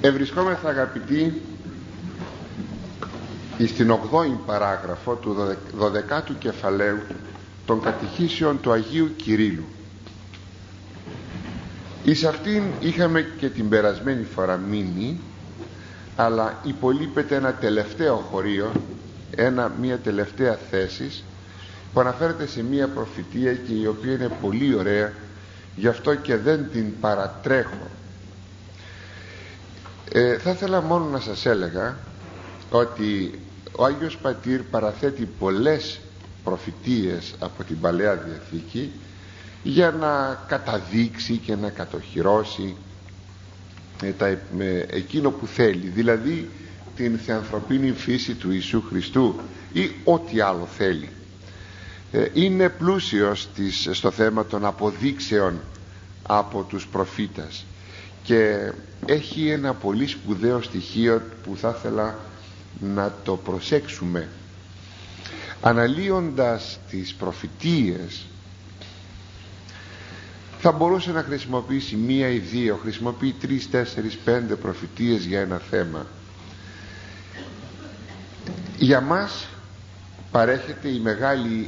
Ευρισκόμεθα, αγαπητοί, στην 8η παράγραφο του 12ου κεφαλαίου των κατηχήσεων του Αγίου Κυρίλλου. Εις αυτήν είχαμε και την περασμένη φορά μείνει, αλλά υπολείπεται ένα τελευταίο χωρίο, μια τελευταία θέση που αναφέρεται σε μια προφητεία και η οποία είναι πολύ ωραία, γι' αυτό και δεν την παρατρέχω. Θα ήθελα μόνο να σας έλεγα ότι ο Άγιος Πατήρ παραθέτει πολλές προφητείες από την Παλαιά Διαθήκη για να καταδείξει και να κατοχυρώσει εκείνο που θέλει, δηλαδή την θεανθρωπίνη φύση του Ιησού Χριστού ή ό,τι άλλο θέλει. Είναι πλούσιος στο θέμα των αποδείξεων από τους προφήτας και έχει ένα πολύ σπουδαίο στοιχείο που θα ήθελα να το προσέξουμε. Αναλύοντας τις προφητείες θα μπορούσε να χρησιμοποιήσει μία ή δύο, χρησιμοποιεί 3, 4, 5 προφητείες για ένα θέμα. Για μας παρέχεται η μεγάλη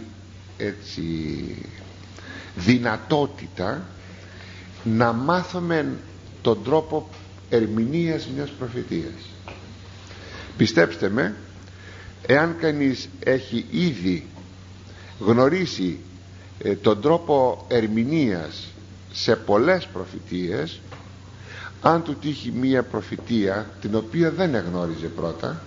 δυνατότητα να μάθουμε τον τρόπο ερμηνείας μιας προφητείας. Πιστέψτε με, εάν κανείς έχει ήδη γνωρίσει τον τρόπο ερμηνείας σε πολλές προφητείες, αν του τύχει μία προφητεία την οποία δεν εγνώριζε πρώτα,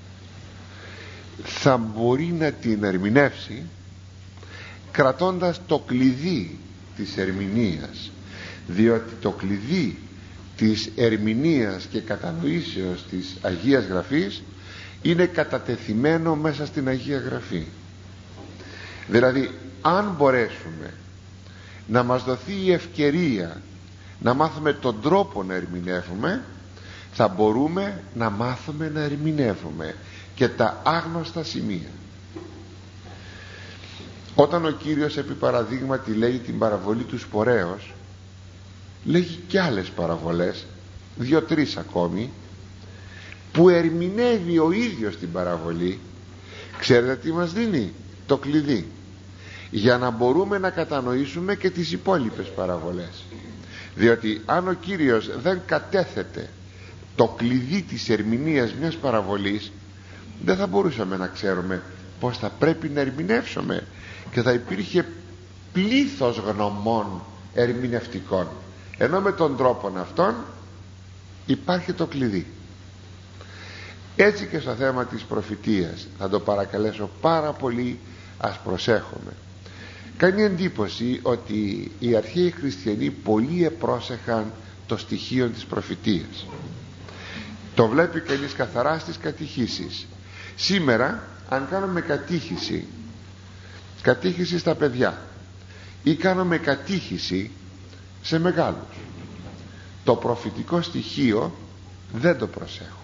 θα μπορεί να την ερμηνεύσει κρατώντας το κλειδί της ερμηνείας, διότι το κλειδί της ερμηνείας και κατανοήσεως της Αγίας Γραφής είναι κατατεθειμένο μέσα στην Αγία Γραφή. Δηλαδή, αν μπορέσουμε να μας δοθεί η ευκαιρία να μάθουμε τον τρόπο να ερμηνεύουμε, θα μπορούμε να μάθουμε να ερμηνεύουμε και τα άγνωστα σημεία. Όταν ο Κύριος επί παραδείγματι λέει την παραβολή του σπορέως, λέγει και άλλες παραβολές, 2-3 ακόμη, που ερμηνεύει ο ίδιος την παραβολή. Ξέρετε τι μας δίνει? Το κλειδί για να μπορούμε να κατανοήσουμε και τις υπόλοιπες παραβολές, διότι αν ο Κύριος δεν κατέθετε το κλειδί της ερμηνείας μιας παραβολής, δεν θα μπορούσαμε να ξέρουμε πως θα πρέπει να ερμηνεύσουμε και θα υπήρχε πλήθος γνωμών ερμηνευτικών, ενώ με τον τρόπο αυτόν υπάρχει το κλειδί. Έτσι και στο θέμα της προφητείας θα το παρακαλέσω πάρα πολύ, ας προσέχουμε. Κάνει εντύπωση ότι οι αρχαίοι χριστιανοί πολύ επρόσεχαν το στοιχείο της προφητείας. Το βλέπει κανείς καθαρά στις κατηχήσεις. Σήμερα αν κάνουμε κατήχηση στα παιδιά ή κάνουμε κατήχηση σε μεγάλους, το προφητικό στοιχείο δεν το προσέχουμε,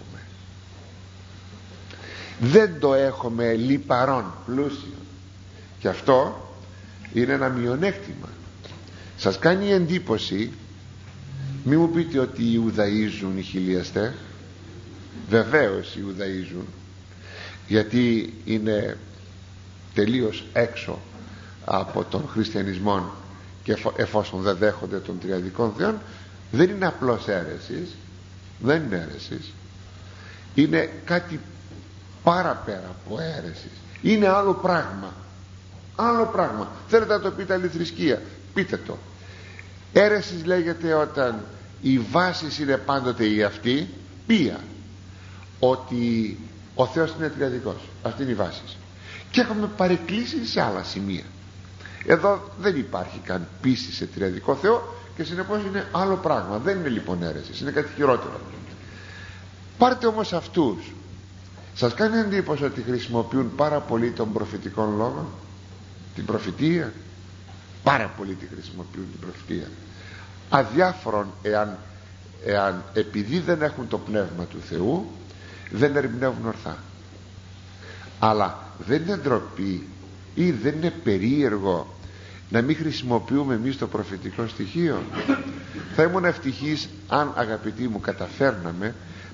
δεν το έχουμε λιπαρόν πλούσιο, και αυτό είναι ένα μειονέκτημα. Σας κάνει εντύπωση? Μη μου πείτε ότι Ιουδαίζουν οι χιλιαστές. Βεβαίως Ιουδαίζουν, γιατί είναι τελείως έξω από τον χριστιανισμό και εφόσον δεν δέχονται των τριαδικών θεών, δεν είναι απλώς αίρεσης, δεν είναι αίρεσης, είναι κάτι παραπέρα από αίρεσης, είναι άλλο πράγμα. Θέλετε να το πείτε άλλη θρησκεία, πείτε το. Αίρεσης λέγεται όταν η βάση είναι πάντοτε η αυτή, ποια? Ότι ο Θεός είναι τριαδικός, αυτή είναι η βάση. Και έχουμε παρεκκλήσει σε άλλα σημεία. Εδώ δεν υπάρχει καν πίστη σε τριαδικό Θεό και συνεπώς είναι άλλο πράγμα. Δεν είναι λοιπόν αίρεσης, είναι κάτι χειρότερο. Πάρτε όμως αυτούς. Σας κάνει εντύπωση ότι χρησιμοποιούν πάρα πολύ τον προφητικό λόγο, την προφητεία? Πάρα πολύ τη χρησιμοποιούν την προφητεία, αδιάφορον εάν επειδή δεν έχουν το πνεύμα του Θεού δεν ερμηνεύουν ορθά. Αλλά δεν είναι ντροπή ή δεν είναι περίεργο να μην χρησιμοποιούμε εμείς το προφητικό στοιχείο? Θα ήμουν ευτυχής αν, αγαπητοί μου, καταφέρναμε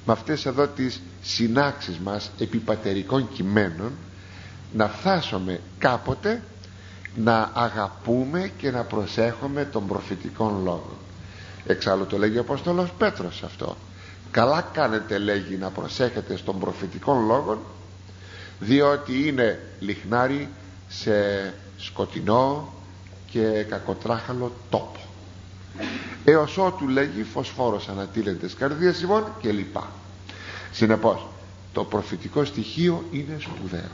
με αυτές εδώ τις συνάξεις μας επί πατερικών κειμένων να φτάσουμε κάποτε να αγαπούμε και να προσέχουμε των προφητικών λόγων. Εξάλλου το λέγει ο Απόστολος Πέτρος αυτό. Καλά κάνετε, λέγει, να προσέχετε στον προφητικών λόγων, διότι είναι λιχνάρι σε σκοτεινό και κακοτράχαλο τόπο, έως ότου, λέγει, φωσφόρος ανατείλεται στις καρδίες ημών και λοιπά. Συνεπώς το προφητικό στοιχείο είναι σπουδαίο.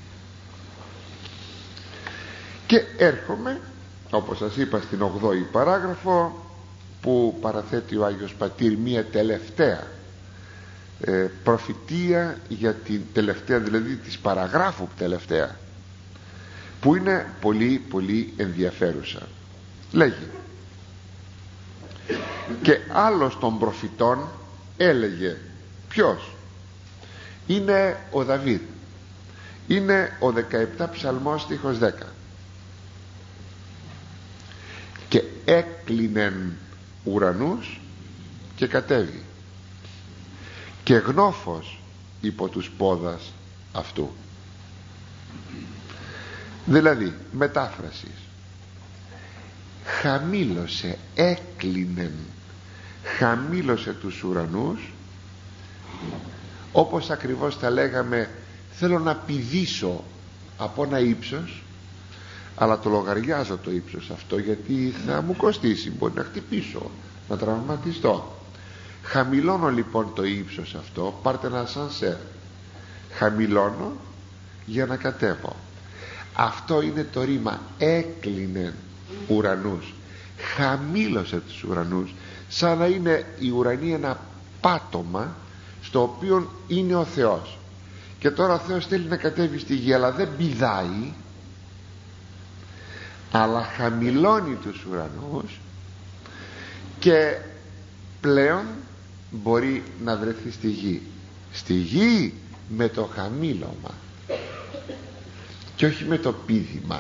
Και έρχομαι, όπως σας είπα, στην 8η παράγραφο, που παραθέτει ο Άγιος Πατήρ μία τελευταία προφητεία, για την τελευταία, δηλαδή της παραγράφου τελευταία, που είναι πολύ πολύ ενδιαφέρουσα. Λέγει: και άλλος των προφητών έλεγε. Ποιος? Είναι ο Δαβίδ. Είναι ο 17 ψαλμός στίχος 10. και έκλεινεν ουρανούς και κατέβη και γνώφος υπό τους πόδας αυτού. Δηλαδή, μετάφραση, χαμήλωσε, έκλεινεν, χαμήλωσε τους ουρανούς, όπως ακριβώς τα λέγαμε, θέλω να πηδήσω από ένα ύψος, αλλά το λογαριάζω το ύψος αυτό, γιατί θα μου κοστίσει, μπορεί να χτυπήσω, να τραυματιστώ. Χαμηλώνω λοιπόν το ύψος αυτό, πάρτε ένα ασανσέρ, χαμηλώνω για να κατέβω. Αυτό είναι το ρήμα, έκλεινε ουρανούς, χαμήλωσε τους ουρανούς, σαν να είναι η ουρανή ένα πάτωμα στο οποίο είναι ο Θεός, και τώρα ο Θεός θέλει να κατέβει στη γη, αλλά δεν πηδάει, αλλά χαμηλώνει τους ουρανούς και πλέον μπορεί να βρεθεί στη γη. Στη γη με το χαμήλωμα και όχι με το πήδημα.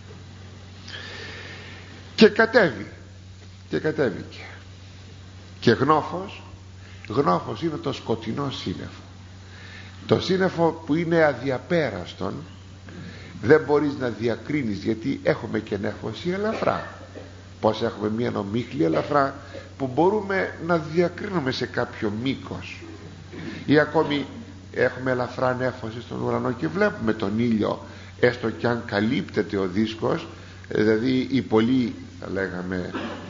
Και κατέβη, και κατέβηκε. Και γνώφος είναι το σκοτεινό σύννεφο, το σύννεφο που είναι αδιαπέραστον, δεν μπορείς να διακρίνεις, γιατί έχουμε και νέφωση ελαφρά. Πως έχουμε μια νομίχλη ελαφρά που μπορούμε να διακρίνουμε σε κάποιο μήκος, ή ακόμη έχουμε ελαφρά νέφωση στον ουρανό και βλέπουμε τον ήλιο, έστω κι αν καλύπτεται ο δίσκος, δηλαδή η πολύ, θα λέγαμε,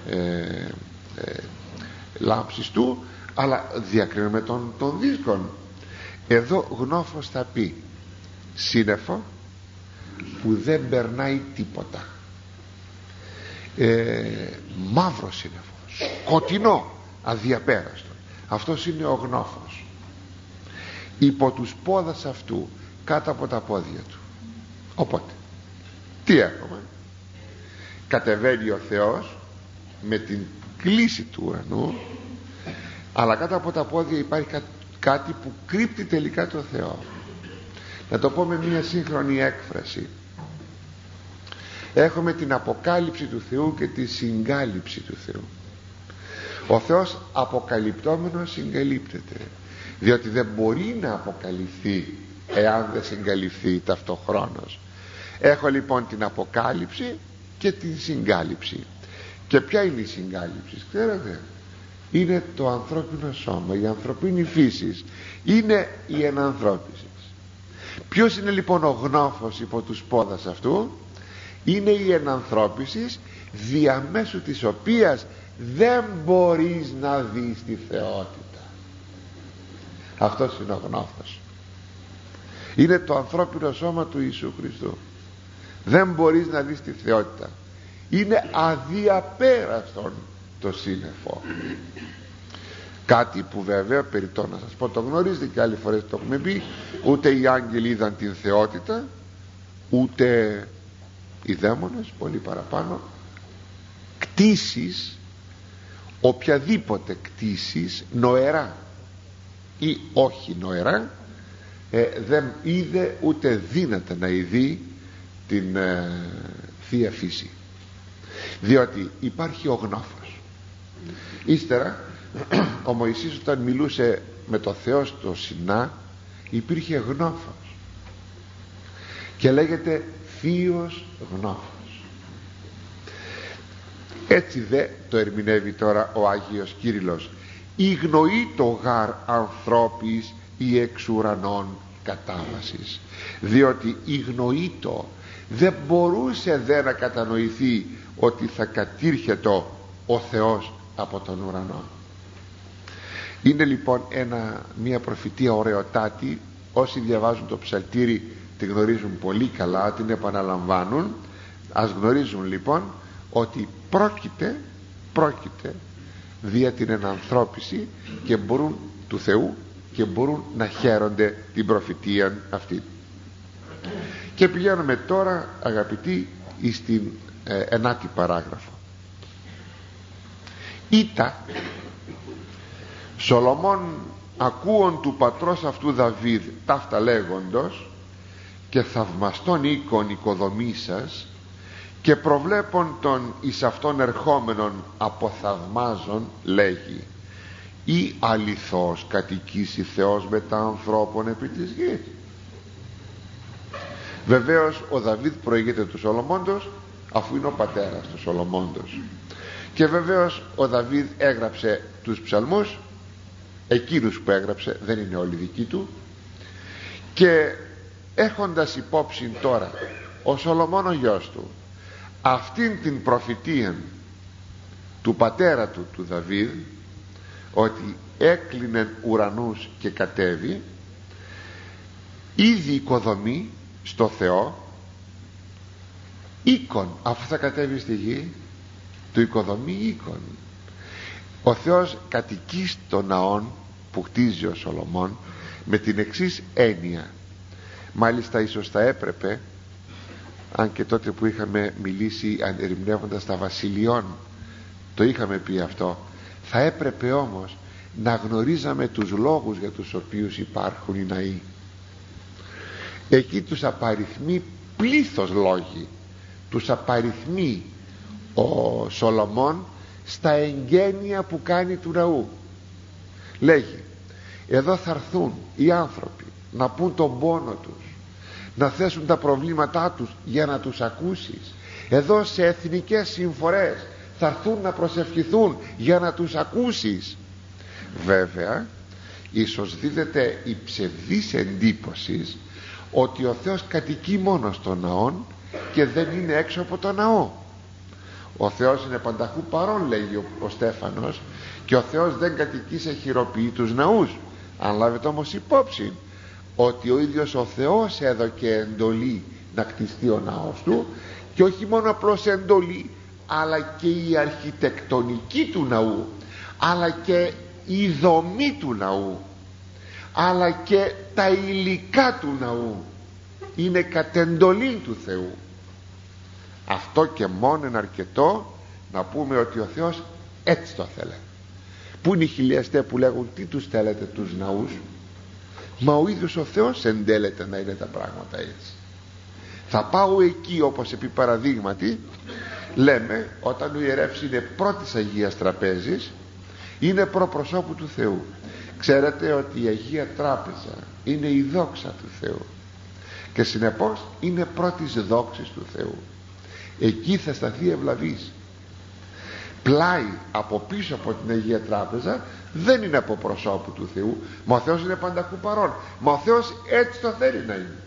λάμψης του, αλλά διακρίνουμε τον δίσκον. Εδώ γνώφος θα πει σύννεφο που δεν περνάει τίποτα, μαύρο σύννεφο, σκοτεινό, αδιαπέραστο. Αυτός είναι ο γνώφος. Υπό τους πόδας αυτού, κάτω από τα πόδια του. Οπότε τι έχουμε? Κατεβαίνει ο Θεός με την κλίση του ουρανού, αλλά κάτω από τα πόδια υπάρχει κάτι που κρύπτει τελικά το Θεό. Να το πω με μια σύγχρονη έκφραση, έχουμε την αποκάλυψη του Θεού και τη συγκάλυψη του Θεού. Ο Θεός αποκαλυπτόμενος συγκαλύπτεται, διότι δεν μπορεί να αποκαλυφθεί εάν δεν συγκαλυφθεί ταυτοχρόνως. Έχω λοιπόν την αποκάλυψη και την συγκάλυψη. Και ποια είναι η συγκάλυψη, ξέρετε? Είναι το ανθρώπινο σώμα, η ανθρωπίνη φύση, είναι η ενανθρώπιση. Ποιος είναι λοιπόν ο γνώφος υπό τους πόδας αυτού? Είναι η ενανθρώπιση, διαμέσου της οποίας δεν μπορείς να δεις τη θεότητα. Αυτός είναι ο γνώφος. Είναι το ανθρώπινο σώμα του Ιησού Χριστού. Δεν μπορείς να δεις τη θεότητα. Είναι αδιαπέραστον το σύννεφο. Κάτι που βέβαια, περιττό να σας πω, το γνωρίζετε και άλλες φορές το έχουμε πει, ούτε οι άγγελοι είδαν την θεότητα, ούτε οι δαίμονες, πολύ παραπάνω. Κτήσεις, οποιαδήποτε κτήσεις, νοερά ή όχι νοερά, δεν είδε ούτε δύναται να ειδεί την Θεία Φύση, διότι υπάρχει ο γνώφος. Ύστερα Ο Μωυσής όταν μιλούσε με το Θεό στο Σινά υπήρχε γνώφος και λέγεται θείος γνώφος. Έτσι δε το ερμηνεύει τώρα ο Άγιος Κύριλλος: «Ιγνοεί το γάρ ανθρώπης η εξ ουρανών κατάβασης», διότι ιγνοείτο, δεν μπορούσε δε να κατανοηθεί ότι θα κατήρχετο ο Θεός από τον ουρανό. Είναι λοιπόν μια προφητεία ωραιοτάτη. Όσοι διαβάζουν το ψαλτήρι τη γνωρίζουν πολύ καλά, την επαναλαμβάνουν. Ας γνωρίζουν λοιπόν ότι πρόκειται δια την ενανθρώπιση και μπορούν του Θεού και μπορούν να χαίρονται την προφητεία αυτή. Και πηγαίνουμε τώρα, αγαπητοί, στην 9η παράγραφο. Ήτα Σολομών ακούων του πατρός αυτού Δαβίδ ταύτα λέγοντος και θαυμαστών οίκων οικοδομήσας και προβλέπων των εις αυτόν ερχόμενων αποθαυμάζων λέγει: «Ή αληθώς κατοικήσει Θεός μετά ανθρώπων επί της γης?» Βεβαίως ο Δαβίδ προηγείται του Σολομώντος, αφού είναι ο πατέρας του Σολομώντος, και βεβαίως ο Δαβίδ έγραψε τους ψαλμούς, εκείνους που έγραψε, δεν είναι όλοι δικοί του. Και έχοντας υπόψη τώρα ο Σολομών ο γιος του αυτήν την προφητεία του πατέρα του, του Δαβίδ, ότι έκλεινε ουρανούς και κατέβει, ήδη οικοδομεί στο Θεό οίκον, αφού θα κατέβει στη γη του οικοδομεί οίκον. Ο Θεός κατοικεί στο ναόν που χτίζει ο Σολομών με την εξής έννοια. Μάλιστα ίσως θα έπρεπε, αν και τότε που είχαμε μιλήσει ερμηνεύοντας τα βασιλειών το είχαμε πει αυτό, θα έπρεπε όμως να γνωρίζαμε τους λόγους για τους οποίους υπάρχουν οι ναοί. Εκεί τους απαριθμεί πλήθος λόγοι, τους απαριθμεί ο Σολομών στα εγγένεια που κάνει του ναού. Λέγει: εδώ θα έρθουν οι άνθρωποι να πούν τον πόνο τους, να θέσουν τα προβλήματά τους για να τους ακούσεις. Εδώ σε εθνικές συμφορές θα έρθουν να προσευχηθούν για να τους ακούσεις. Βέβαια ίσως δίδεται η ψευδής εντύπωση ότι ο Θεός κατοικεί μόνο στο ναό και δεν είναι έξω από το ναό. Ο Θεός είναι πανταχού παρόν, λέγει ο Στέφανος, και ο Θεός δεν κατοικεί σε χειροποιητούς ναούς. Αν λάβετε όμως υπόψη ότι ο ίδιος ο Θεός έδωκε εντολή να κτιστεί ο ναός του, και όχι μόνο απλώς εντολή, αλλά και η αρχιτεκτονική του ναού, αλλά και η δομή του ναού, αλλά και τα υλικά του ναού είναι κατ' εντολή του Θεού. Αυτό και μόνο είναι αρκετό να πούμε ότι ο Θεός έτσι το θέλε. Πού είναι οι χιλιαστέ που λέγουν τι τους θέλετε τους ναούς? Μα ο ίδιος ο Θεός εντέλεται να είναι τα πράγματα έτσι. Θα πάω εκεί, όπως επί παραδείγματι λέμε, όταν ο ιερεύς είναι πρώτης Αγίας Τραπέζης, είναι προπροσώπου του Θεού. Ξέρετε ότι η Αγία Τράπεζα είναι η δόξα του Θεού και συνεπώς είναι πρώτης δόξης του Θεού. Εκεί θα σταθεί ευλαβής. Πλάι από πίσω από την Αγία Τράπεζα δεν είναι από προσώπου του Θεού, μα ο Θεός είναι πανταχού παρόν. Μα ο Θεός έτσι το θέλει να είναι.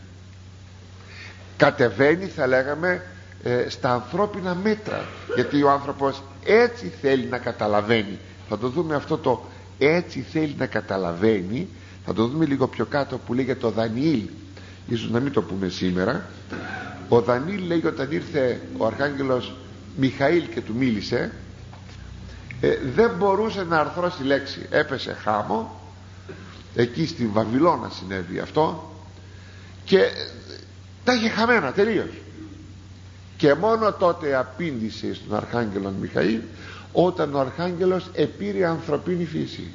Κατεβαίνει, θα λέγαμε, στα ανθρώπινα μέτρα, γιατί ο άνθρωπος έτσι θέλει να καταλαβαίνει. Θα το δούμε αυτό το έτσι θέλει να καταλαβαίνει, θα το δούμε λίγο πιο κάτω που λέγεται το Δανιήλ. Ίσως να μην το πούμε σήμερα. Ο Δανιήλ λέει όταν ήρθε ο Αρχάγγελος Μιχαήλ και του μίλησε, δεν μπορούσε να αρθρώσει λέξη. Έπεσε χάμω. Εκεί στην Βαβυλώνα συνέβη αυτό και τα είχε χαμένα τελείως. Και μόνο τότε απήντησε στον Αρχάγγελο Μιχαήλ, όταν ο Αρχάγγελος επήρε ανθρωπίνη φύση.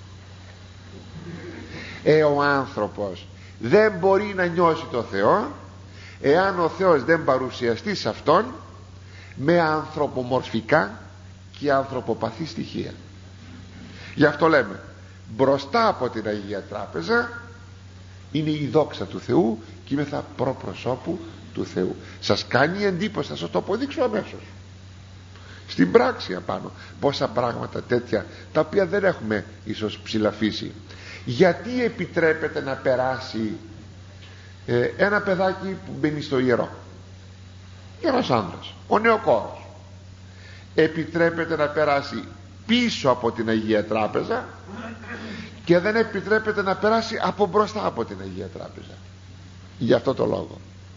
Ο άνθρωπος δεν μπορεί να νιώσει το Θεό εάν ο Θεός δεν παρουσιαστεί σε αυτόν με ανθρωπομορφικά και ανθρωποπαθή στοιχεία. Γι' αυτό λέμε, μπροστά από την Αγία Τράπεζα είναι η δόξα του Θεού και είμεθα προπροσώπου του Θεού. Σας κάνει εντύπωση, θα σας το αποδείξω αμέσως στην πράξη απάνω πόσα πράγματα τέτοια τα οποία δεν έχουμε ίσως ψηλαφίσει. Γιατί επιτρέπεται να περάσει ένα παιδάκι που μπαίνει στο ιερό, ένας άνδρας, ο νεοκόρος, επιτρέπεται να περάσει πίσω από την Αγία Τράπεζα και δεν επιτρέπεται να περάσει από μπροστά από την Αγία Τράπεζα? Γι' αυτό το λόγο.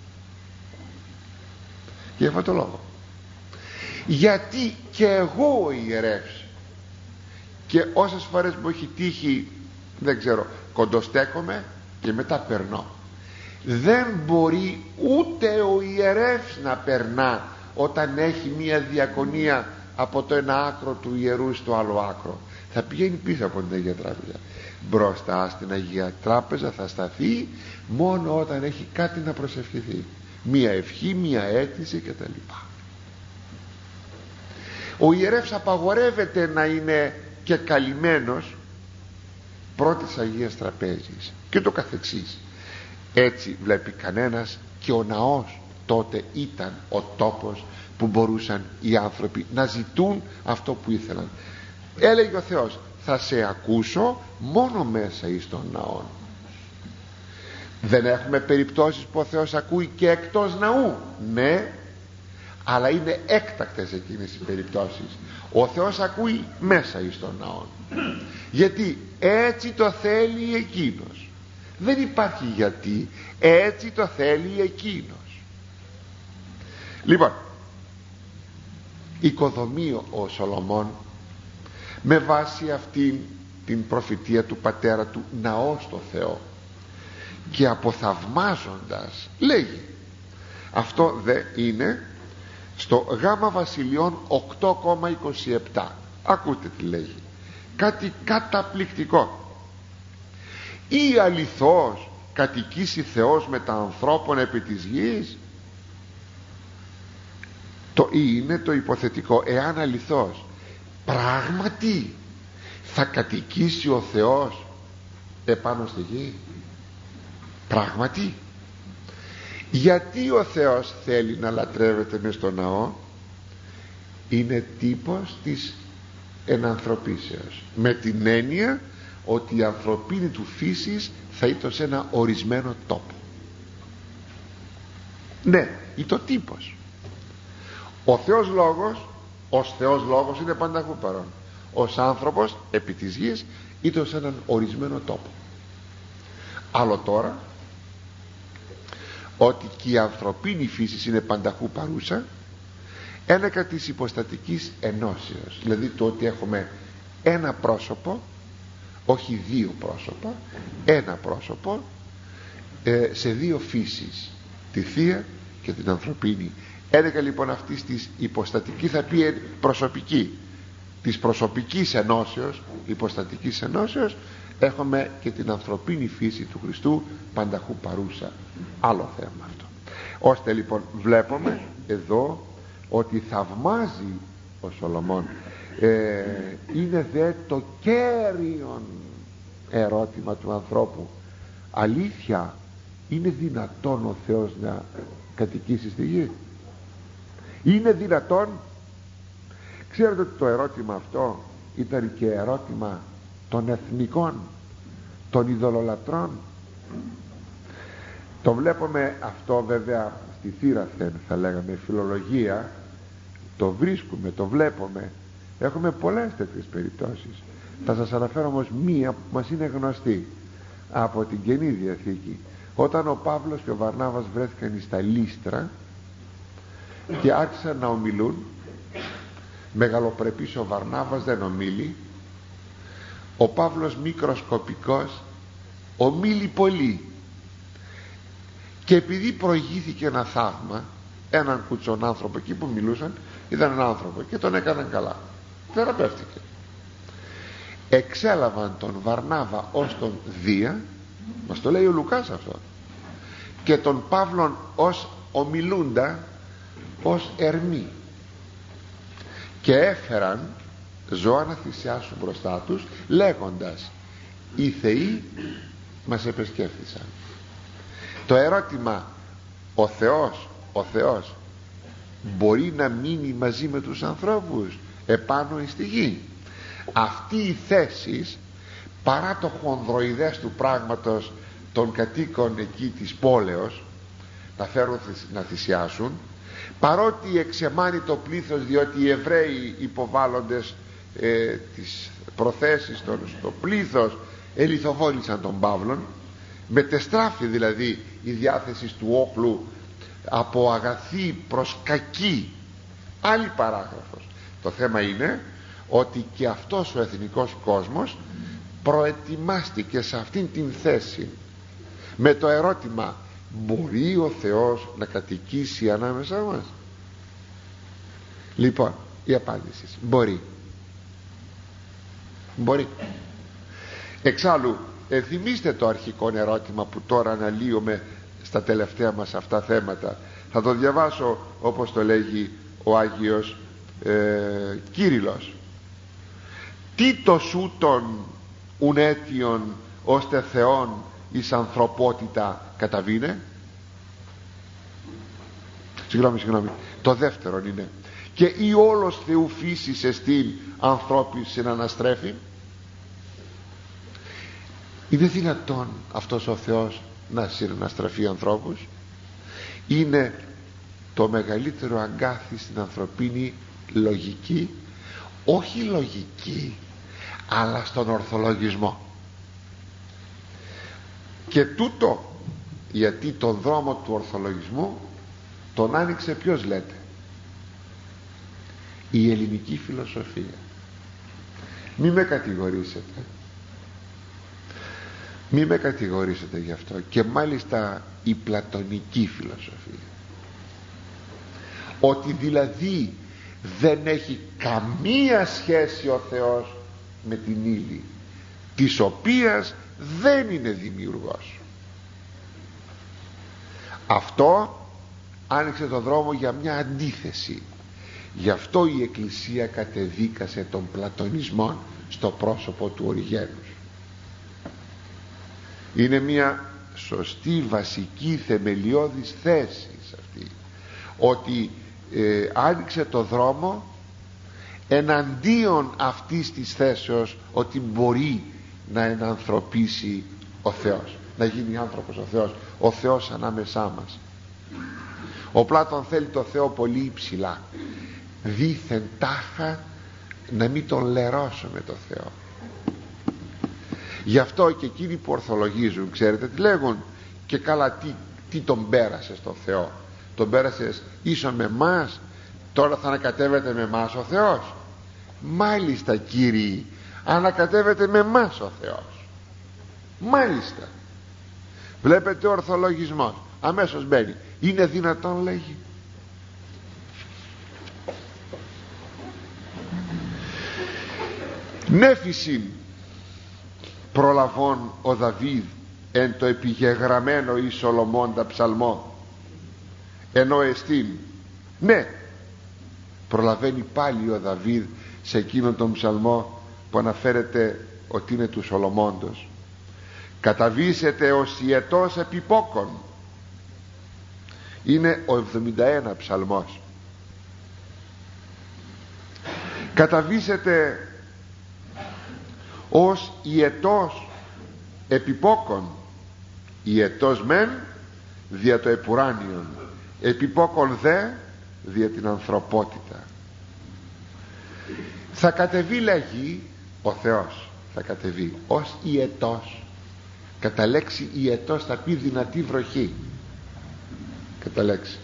Γι' αυτό το λόγο. Γιατί και εγώ ο ιερεύς, και όσες φορές μου έχει τύχει, δεν ξέρω, κοντοστέκομαι και μετά περνώ, δεν μπορεί ούτε ο ιερεύς να περνά όταν έχει μία διακονία από το ένα άκρο του ιερού στο άλλο άκρο. Θα πηγαίνει πίσω από την Αγία Τράπεζα. Μπροστά στην Αγία Τράπεζα θα σταθεί μόνο όταν έχει κάτι να προσευχηθεί, μία ευχή, μία αίτηση κτλ. Ο ιερεύς απαγορεύεται να είναι και καλυμμένος πρώτης Αγίας Τραπέζης και το καθεξής. Έτσι βλέπει κανένας, και ο ναός τότε ήταν ο τόπος που μπορούσαν οι άνθρωποι να ζητούν αυτό που ήθελαν. Έλεγε ο Θεός, θα σε ακούσω μόνο μέσα εις τον ναό. Δεν έχουμε περιπτώσεις που ο Θεός ακούει και εκτός ναού? Ναι, αλλά είναι έκτακτες εκείνες οι περιπτώσεις. Ο Θεός ακούει μέσα εις τον ναό, γιατί έτσι το θέλει εκείνος. Δεν υπάρχει γιατί, έτσι το θέλει εκείνος. Λοιπόν, οικοδομεί ο Σολομών με βάση αυτήν την προφητεία του πατέρα του ναό στο Θεό, και αποθαυμάζοντας λέγει, αυτό δε είναι στο Γάμα Βασιλειών 8,27. ακούτε τι λέγει, κάτι καταπληκτικό. Ή αληθώς κατοικήσει Θεός με τα ανθρώπων επί της γης? Το ή είναι το υποθετικό. Εάν αληθώς πράγματι θα κατοικήσει ο Θεός επάνω στη γη, πράγματι. Γιατί ο Θεός θέλει να λατρεύεται μες στο ναό? Είναι τύπος της ενανθρωπίσεως, με την έννοια ότι η ανθρωπίνη του φύσης θα ήταν σε ένα ορισμένο τόπο. Ναι, είναι το τύπος. Ο Θεός Λόγος, ως Θεός Λόγος, είναι πανταχού παρόν. Ως άνθρωπος επί της γης ήταν σε έναν ορισμένο τόπο. Άλλο τώρα, ότι και η ανθρωπίνη φύση είναι πανταχού παρούσα, ένεκα της υποστατικής ενώσεως, δηλαδή το ότι έχουμε ένα πρόσωπο, όχι δύο πρόσωπα, ένα πρόσωπο σε δύο φύσεις, τη θεία και την ανθρωπίνη. Ένεκα λοιπόν αυτής της υποστατικής, θα πει προσωπική, της προσωπικής ενώσεως, υποστατικής ενώσεως, έχουμε και την ανθρωπίνη φύση του Χριστού πανταχού παρούσα. Άλλο θέμα αυτό. Ώστε λοιπόν βλέπουμε εδώ ότι θαυμάζει ο Σολομών. Είναι δε το κέριον ερώτημα του ανθρώπου. Αλήθεια, είναι δυνατόν ο Θεός να κατοικήσει στη γη? Είναι δυνατόν? Ξέρετε ότι το ερώτημα αυτό ήταν και ερώτημα των εθνικών, των ειδωλολατρών. Το βλέπουμε αυτό βέβαια στη θύραθεν, θα λέγαμε φιλολογία, το βρίσκουμε, το βλέπουμε. Έχουμε πολλές τέτοιες περιπτώσεις. Θα σας αναφέρω όμως μία που μας είναι γνωστή από την Καινή Διαθήκη, όταν ο Παύλος και ο Βαρνάβας βρέθηκαν στα Λύστρα και άρχισαν να ομιλούν. Μεγαλοπρεπής ο Βαρνάβας δεν ομίλει, ο Παύλος μικροσκοπικός ομίλει πολύ, και επειδή προηγήθηκε ένα θαύμα, έναν κουτσον άνθρωπο εκεί που μιλούσαν, ήταν έναν άνθρωπο και τον έκαναν καλά, θεραπεύτηκε. Εξέλαβαν τον Βαρνάβα ως τον Δία, μας το λέει ο Λουκάς αυτό, και τον Παύλον ως ομιλούντα, ως Ερμή, και έφεραν ζώα να θυσιάσουν μπροστά τους, λέγοντας οι θεοί μας επεσκέφθησαν. Το ερώτημα, ο Θεός μπορεί να μείνει μαζί με τους ανθρώπους επάνω στη γη? Αυτή η θέση, παρά το χονδροειδές του πράγματος των κατοίκων εκεί της πόλεως να φέρουν να θυσιάσουν, παρότι εξεμάνει το πλήθος, διότι οι Εβραίοι υποβάλλοντες τις προθέσεις στο πλήθος ελιθοβόλησαν τον Παύλον, μετεστράφη δηλαδή η διάθεση του όχλου από αγαθή προς κακή. Άλλη παράγραφος. Το θέμα είναι ότι και αυτός ο εθνικός κόσμος προετοιμάστηκε σε αυτήν την θέση με το ερώτημα, μπορεί ο Θεός να κατοικήσει ανάμεσά μας? Λοιπόν, η απάντηση, μπορεί. Εξάλλου, θυμίστε το αρχικό ερώτημα που τώρα αναλύουμε στα τελευταία μας αυτά θέματα. Θα το διαβάσω όπως το λέγει ο Άγιος Κύριλλος. Τι το σούτον ουνέτιον ώστε Θεόν εις ανθρωπότητα καταβήνε? Συγγνώμη, το δεύτερο είναι, και ή όλος Θεού φύσης εστίν ανθρώπης συναναστρέφει? Είναι δυνατόν αυτός ο Θεός να συναναστραφεί ανθρώπους? Είναι το μεγαλύτερο αγκάθι στην ανθρωπίνη λογική, όχι λογική, αλλά στον ορθολογισμό. Και τούτο γιατί τον δρόμο του ορθολογισμού τον άνοιξε ποιος, λέτε? Η ελληνική φιλοσοφία. Μη με κατηγορήσετε γι' αυτό. Και μάλιστα η πλατωνική φιλοσοφία, ότι δηλαδή δεν έχει καμία σχέση ο Θεός με την ύλη, της οποίας δεν είναι δημιουργός. Αυτό άνοιξε το δρόμο για μια αντίθεση. Γι' αυτό η Εκκλησία κατεδίκασε τον πλατωνισμό στο πρόσωπο του Οριγένους. Είναι μια σωστή, βασική, θεμελιώδης θέση αυτή, ότι άνοιξε το δρόμο εναντίον αυτής της θέσεως ότι μπορεί να ενανθρωπίσει ο Θεός, να γίνει άνθρωπος ο Θεός ανάμεσά μας. Ο Πλάτων θέλει το Θεό πολύ υψηλά, δήθεν τάχα να μην τον λερώσουμε το Θεό. Γι' αυτό και εκείνοι που ορθολογίζουν, ξέρετε τι λέγουν? Και καλά, τι τον πέρασε στο Θεό? Τον πέρασες ίσον με μας, τώρα θα ανακατεύεται με μας ο Θεός? Μάλιστα κύριοι, ανακατεύεται με μας ο Θεός. Μάλιστα. Βλέπετε ο ορθολογισμός αμέσως μπαίνει. Είναι δυνατόν, λέγει? Νέφησιν προλαβών ο Δαβίδ εν το επιγεγραμμένο εις Σολομώντα ψαλμό, ενώ εστίν, ναι, προλαβαίνει πάλι ο Δαβίδ σε εκείνον τον ψαλμό που αναφέρεται ότι είναι του Σολομώντος. Καταβήσετε ως ιετός επιπόκον, είναι ο 71 ψαλμός. Καταβήσετε ως ιετός επιπόκον, ιετός μεν δια το επουράνιον, επιπόκον δε δια την ανθρωπότητα. Θα κατεβεί, λέγει, ο Θεός θα κατεβεί ως ιετός. Κατά λέξη ιετός θα πει δυνατή βροχή, κατά λέξη.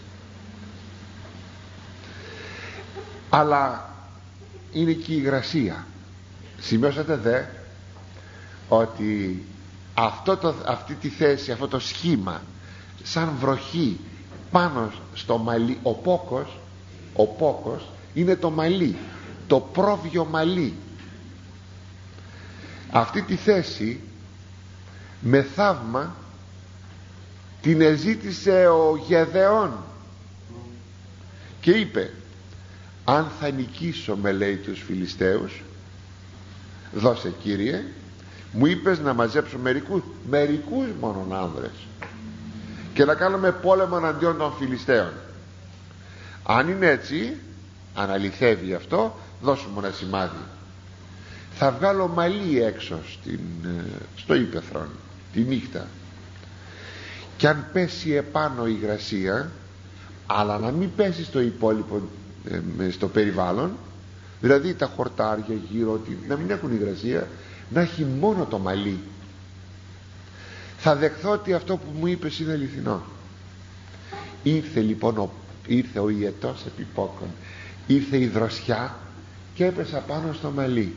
Αλλά είναι και η υγρασία. Σημειώσατε δε ότι αυτή τη θέση, αυτό το σχήμα σαν βροχή πάνω στο μαλλί, ο πόκος είναι το μαλλί, το πρόβιο μαλλί. Αυτή τη θέση με θαύμα την εζήτησε ο Γεδεών και είπε, αν θα νικήσω, με λέει, τους Φιλιστέους, δώσε Κύριε, μου είπες να μαζέψω μερικούς μόνον άνδρες και να κάνουμε πόλεμο εναντίον των Φιλιστέων. Αν είναι έτσι, αν αληθεύει αυτό, δώσου μου ένα σημάδι. Θα βγάλω μαλλί έξω στο ύπαιθρον τη νύχτα, και αν πέσει επάνω η υγρασία, αλλά να μην πέσει στο υπόλοιπο, στο περιβάλλον, δηλαδή τα χορτάρια γύρω να μην έχουν υγρασία, να έχει μόνο το μαλλί, θα δεχθώ ότι αυτό που μου είπες είναι αληθινό. Ήρθε λοιπόν ήρθε ο ιετός επιπόκων, ήρθε η δροσιά και έπεσα πάνω στο μαλλί,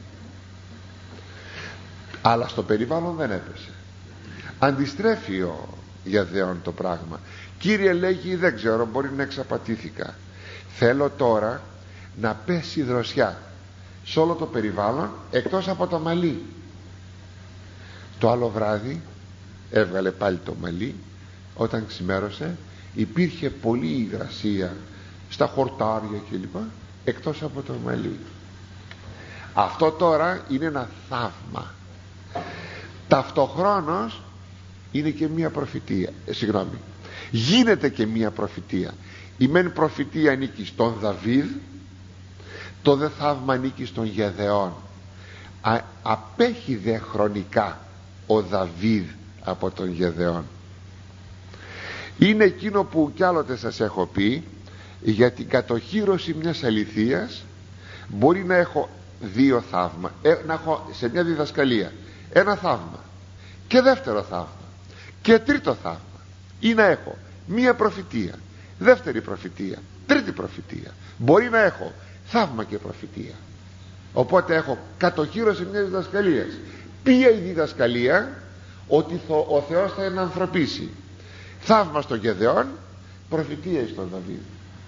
αλλά στο περιβάλλον δεν έπεσε. Αντιστρέφει ο Γιαδεών το πράγμα. Κύριε, λέγει, δεν ξέρω, μπορεί να εξαπατήθηκα, θέλω τώρα να πέσει δροσιά σε όλο το περιβάλλον εκτός από το μαλλί. Το άλλο βράδυ έβγαλε πάλι το μαλλί. Όταν ξημέρωσε υπήρχε πολλή υγρασία στα χορτάρια κλπ, εκτός από το μαλλί. Αυτό τώρα είναι ένα θαύμα. Ταυτοχρόνως είναι και μία προφητεία, γίνεται και μία προφητεία. Η μεν προφητεία ανήκει στον Δαβίδ, το δε θαύμα ανήκει στον Γεδεών. Απέχει δε χρονικά ο Δαβίδ από τον Γεδεών. Είναι εκείνο που κι άλλοτε σας έχω πει, για την κατοχύρωση μιας αληθείας μπορεί να έχω δύο θαύμα, να έχω σε μια διδασκαλία ένα θαύμα και δεύτερο θαύμα και τρίτο θαύμα, ή να έχω μία προφητεία, δεύτερη προφητεία, τρίτη προφητεία. Μπορεί να έχω θαύμα και προφητεία. Οπότε έχω κατοχύρωση μιας διδασκαλίας. Ποια η διδασκαλία? Ότι ο Θεός θα ενανθρωπίσει. Θαύμα στον Γεδεών, προφητεία στον Δαβίδ.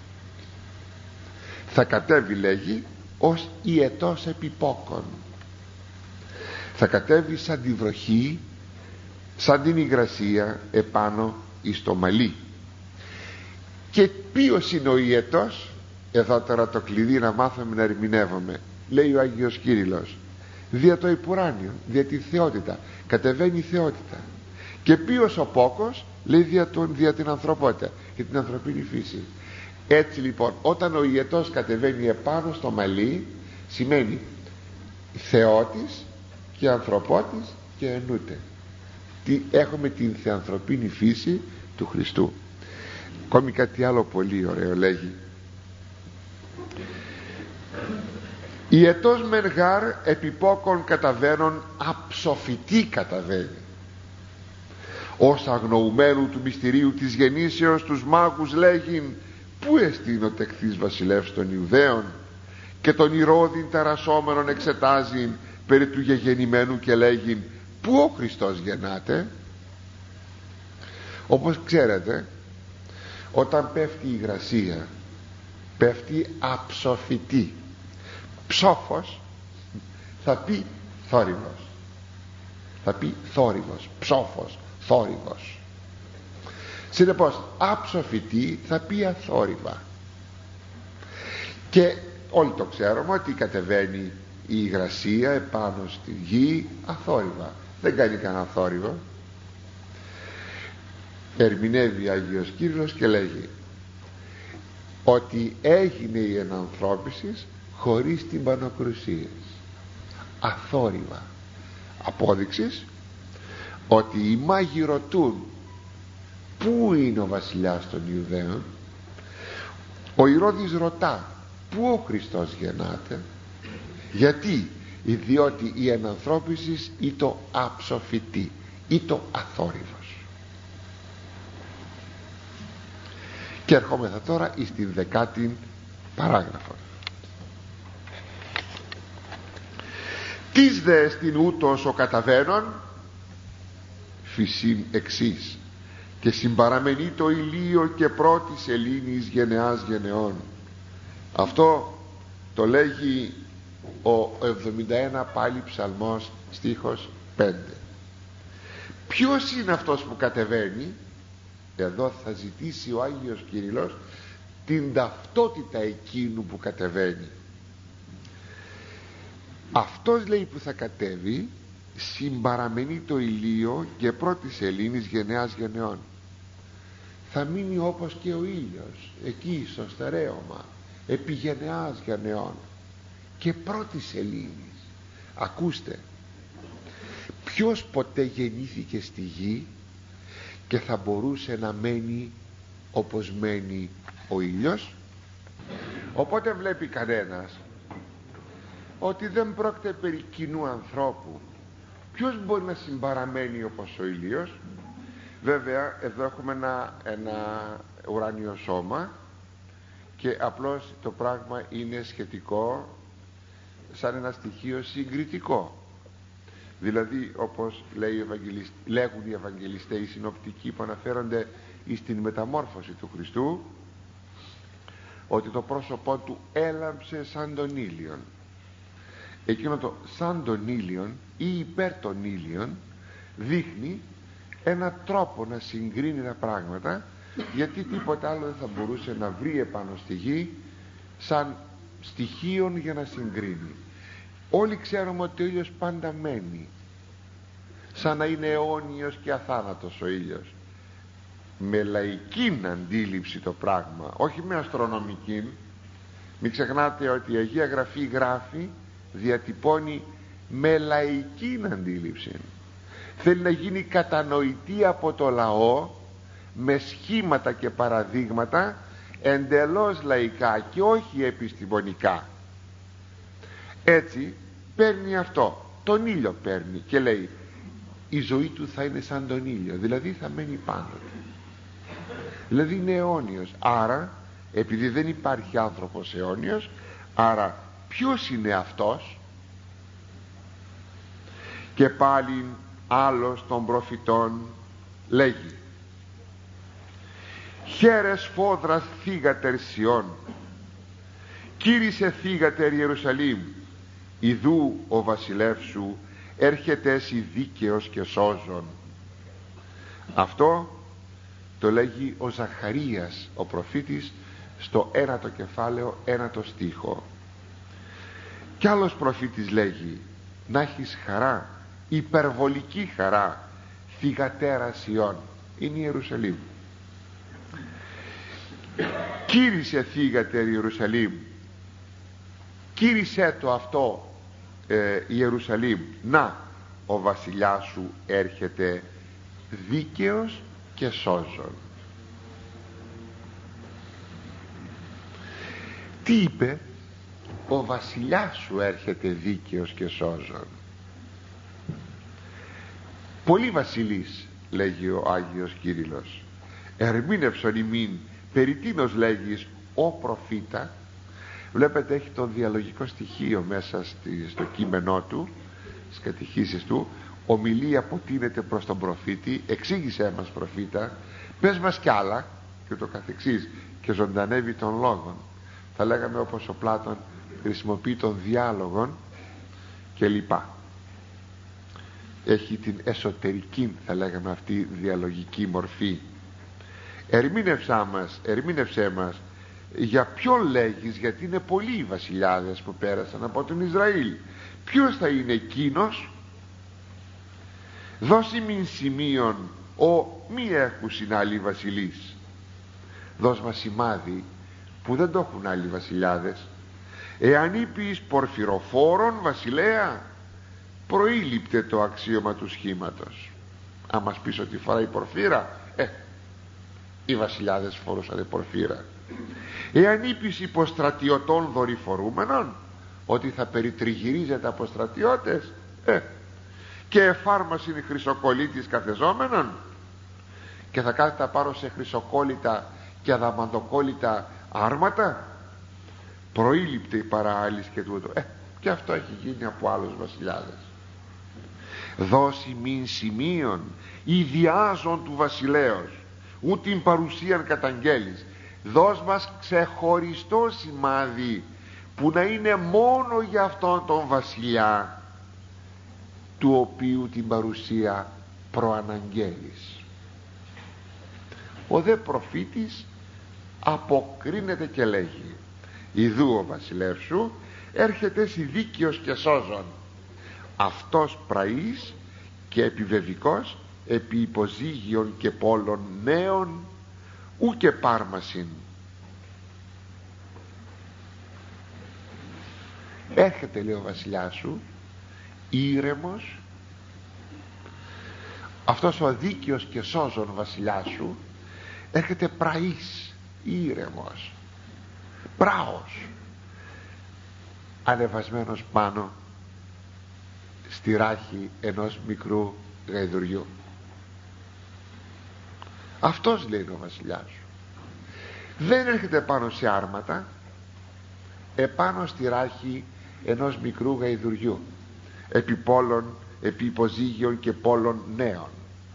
Θα κατέβει, λέγει, ως ιετός επιπόκων. Θα κατέβει σαν τη βροχή, σαν την υγρασία επάνω εις το μαλλί. Και ποιος είναι ο ιετός? Εδώ τώρα το κλειδί να μάθουμε να ερμηνεύουμε. Λέει ο Άγιος Κύριλλος, δια το υπουράνιο, δια τη θεότητα, κατεβαίνει η θεότητα. Και ποιος ο πόκος? Λέει δια την ανθρωπότητα, για την ανθρωπίνη φύση. Έτσι λοιπόν, όταν ο ιετός κατεβαίνει επάνω στο μαλλί, σημαίνει θεότης και ανθρωπότης και ενούται. Έχουμε την θεανθρωπίνη φύση του Χριστού. Ακόμη κάτι άλλο πολύ ωραίο λέγει, ιετός μεν γάρ επιπόκον καταβαίνον, αψοφητή καταβαίνει. Ως αγνοουμένου του μυστηρίου της γεννήσεως τους μάγους λέγειν, πού εστίν ο τεχθής βασιλεύς των Ιουδαίων, και τον Ηρώδην ταρασσόμενον εξετάζειν περί του γεγεννημένου και λέγειν, πού ο Χριστός γεννάται? Όπως ξέρετε, όταν πέφτει η υγρασία, πέφτει αψοφητή. Ψόφος θα πει θόρυβος, θα πει θόρυβος, ψόφος, θόρυβος. Συνεπώς άψοφητή θα πει αθόρυβα. Και όλοι το ξέρουμε ότι κατεβαίνει η υγρασία επάνω στη γη αθόρυβα, δεν κάνει κανένα θόρυβο. Ερμηνεύει ο Άγιος Κύριλλος και λέγει ότι έγινε η ενανθρώπιση χωρίς την πανοκρουσία, αθόρυβα. Απόδειξης ότι οι μάγοι ρωτούν, πού είναι ο βασιλιάς των Ιουδαίων? Ο Ηρώδης ρωτά, πού ο Χριστός γεννάται? Γιατί? Διότι η ενανθρώπιση ή το αψοφητή ή το αθόρυβος. Και ερχόμεθα τώρα εις την 10η παράγραφο. Τις δε στην ούτως ο καταβαίνων φυσίν εξής, και συμπαραμενεί το ηλίο και πρώτης Ελλήνης γενεάς γενεών. Αυτό το λέγει ο 71 πάλι ψαλμός στίχος 5. Ποιος είναι αυτός που κατεβαίνει? Εδώ θα ζητήσει ο Άγιος Κύριλλος την ταυτότητα εκείνου που κατεβαίνει. Αυτός λέει που θα κατέβει συμπαραμενεί το ηλίο και πρώτης Ελλήνης γενεάς γενεών. Θα μείνει όπως και ο ήλιος εκεί στο στερέωμα επί γενεάς γενεών και πρώτης Ελλήνης. Ακούστε, ποιος ποτέ γεννήθηκε στη γη και θα μπορούσε να μένει όπως μένει ο ήλιος? Οπότε βλέπει κανένας ότι δεν πρόκειται περί κοινού ανθρώπου. Ποιος μπορεί να συμπαραμένει όπως ο ήλιος? Βέβαια εδώ έχουμε ένα ουράνιο σώμα και απλώς το πράγμα είναι σχετικό, σαν ένα στοιχείο συγκριτικό. Δηλαδή όπως λέγουν οι Ευαγγελιστές, οι συνοπτικοί που αναφέρονται στην μεταμόρφωση του Χριστού, ότι το πρόσωπό του έλαμψε σαν τον ήλιον. Εκείνο το σαν τον ήλιον ή υπέρ των ήλιων δείχνει ένα τρόπο να συγκρίνει τα πράγματα, γιατί τίποτα άλλο δεν θα μπορούσε να βρει επάνω στη γη σαν στοιχείων για να συγκρίνει. Όλοι ξέρουμε ότι ο ήλιος πάντα μένει, σαν να είναι αιώνιος και αθάνατος ο ήλιος. Με λαϊκή αντίληψη το πράγμα, όχι με αστρονομική. Μην ξεχνάτε ότι η Αγία Γραφή γράφει, διατυπώνει με λαϊκή αντίληψη. Θέλει να γίνει κατανοητή από το λαό με σχήματα και παραδείγματα εντελώς λαϊκά και όχι επιστημονικά. Έτσι παίρνει αυτό, τον ήλιο παίρνει και λέει η ζωή του θα είναι σαν τον ήλιο, δηλαδή θα μένει πάνω του, δηλαδή είναι αιώνιος. Άρα επειδή δεν υπάρχει άνθρωπος αιώνιος, άρα ποιος είναι αυτός? Και πάλι άλλος των προφητών λέγει: χαίρες φόδρας θύγατερ Σιών, κήρυσε θύγατερ Ιερουσαλήμ, ιδού ο βασιλεύς σου έρχεται εσύ δίκαιος και σώζον. Αυτό το λέγει ο Ζαχαρίας ο προφήτης στο 1ο κεφάλαιο 1ο στίχο. Κι άλλος προφήτης λέγει: να έχεις χαρά, υπερβολική χαρά, θυγατέρα Σιών, είναι η Ιερουσαλήμ. Κήρυσε θύγατερ Ιερουσαλήμ, κήρυσε το αυτό Ιερουσαλήμ, να ο βασιλιάς σου έρχεται δίκαιος και σώζον. Τι είπε? Ο βασιλιάς σου έρχεται δίκαιος και σώζον. Πολλοί βασιλείς, λέγει ο Άγιος Κύριλλος, ερμήνευσον ημίν περί τίνος λέγεις ο προφήτα. Βλέπετε έχει το διαλογικό στοιχείο μέσα στο κείμενό του, στις κατηχήσεις του. Ομιλία αποτείνεται προς τον προφήτη, εξήγησέ μας προφήτα, πες μας κι άλλα και το καθεξής, και ζωντανεύει τον λόγον. Θα λέγαμε όπως ο Πλάτων χρησιμοποιεί τον διάλογον και λοιπά. Έχει την εσωτερική, θα λέγαμε, αυτή διαλογική μορφή. Ερμήνευσέ μας για ποιον λέγεις, γιατί είναι πολλοί οι βασιλιάδες που πέρασαν από τον Ισραήλ. Ποιος θα είναι εκείνος? Δώσει μην σημείων ο μη έχουσιν άλλοι βασιλείς. Δώσ' μας σημάδι που δεν το έχουν άλλοι βασιλιάδες. Εάν είπεις πορφυροφόρον βασιλέα, προήλειπτε το αξίωμα του σχήματος. Αν μας πεις ότι φοράει πορφύρα, οι βασιλιάδες φορούσαν πορφύρα. Εάν είπεις υποστρατιωτών δορυφορούμενων, ότι θα περιτριγυρίζεται από στρατιώτες, και εφάρμοσιν χρυσοκολλήτης καθεζόμενων, και θα κάθεται πάνω σε χρυσοκόλλητα και αδαμαντοκόλλητα άρματα, προήλειπτε η παραάλης και τούτο. Και αυτό έχει γίνει από άλλους βασιλιάδες. Δώσει μην σημείων ιδιάζων του βασιλέως, ούτε την παρουσίαν καταγγέλεις. Δώσ' μας ξεχωριστό σημάδι που να είναι μόνο για αυτόν τον βασιλιά, του οποίου την παρουσία προαναγγέλεις. Ο δε προφήτης αποκρίνεται και λέγει: ιδού ο βασιλεύς σου έρχεται εσύ δίκαιος και σώζον. Αυτός πραής και επιβεβικός επί υποζύγιων και πόλων νέων ου και πάρμασιν. Έρχεται, λέει, ο βασιλιάς σου ήρεμος, αυτός ο δίκαιος και σώζον βασιλιάς σου έρχεται πραής, ήρεμος, πράος, ανεβασμένος πάνω στη ράχη ενός μικρού γαϊδουριού. Αυτός, λέει, ο βασιλιάς σου. Δεν έρχεται πάνω σε άρματα, επάνω στη ράχη ενός μικρού γαϊδουριού, επί πόλων, επί υποζύγιων και πόλων νέων.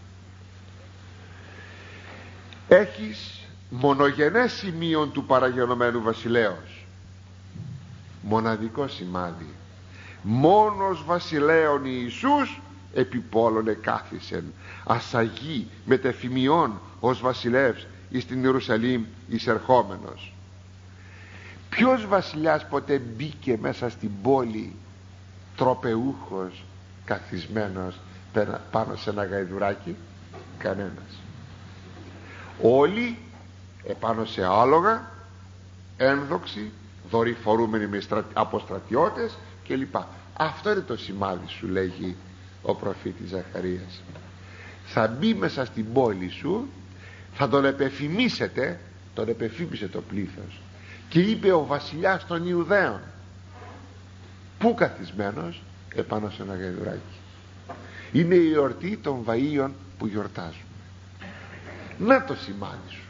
Έχεις μονογενές σημείων του παραγενωμένου βασιλέως, μοναδικό σημάδι. Μόνος βασιλέων Ιησούς επί πόλων εκάθισεν, ασαγή μετεφημιών ως βασιλεύς εις την Ιερουσαλήμ εισερχόμενος. Ποιος βασιλιάς ποτέ μπήκε μέσα στην πόλη τροπεούχος, καθισμένος πάνω σε ένα γαϊδουράκι? Κανένας. Όλοι επάνω σε άλογα, ένδοξοι, δορυφορούμενοι από στρατιώτες κλπ. Αυτό είναι το σημάδι σου, λέγει ο προφήτης Ζαχαρίας. Θα μπει μέσα στην πόλη σου, θα τον επεφημίσετε, τον επεφήμισε το πλήθος, και είπε ο βασιλιάς των Ιουδαίων. Πού καθισμένος? Επάνω σε ένα γαϊδουράκι. Είναι η εορτή των βαΐων που γιορτάζουμε. Να το σημάδι σου.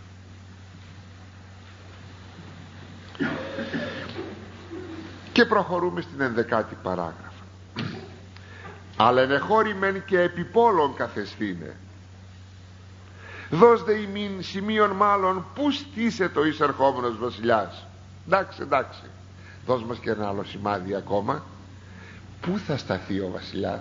Και προχωρούμε στην 11η παράγραφο. Αλλά ενεχώρη μεν και επιπόλων καθεστήνε. Δώσ' δε ημίν σημείων μάλλον πού στήσεται ο εισερχόμενος βασιλιάς. Εντάξει, δώσ' μας και ένα άλλο σημάδι ακόμα. Πού θα σταθεί ο βασιλιάς?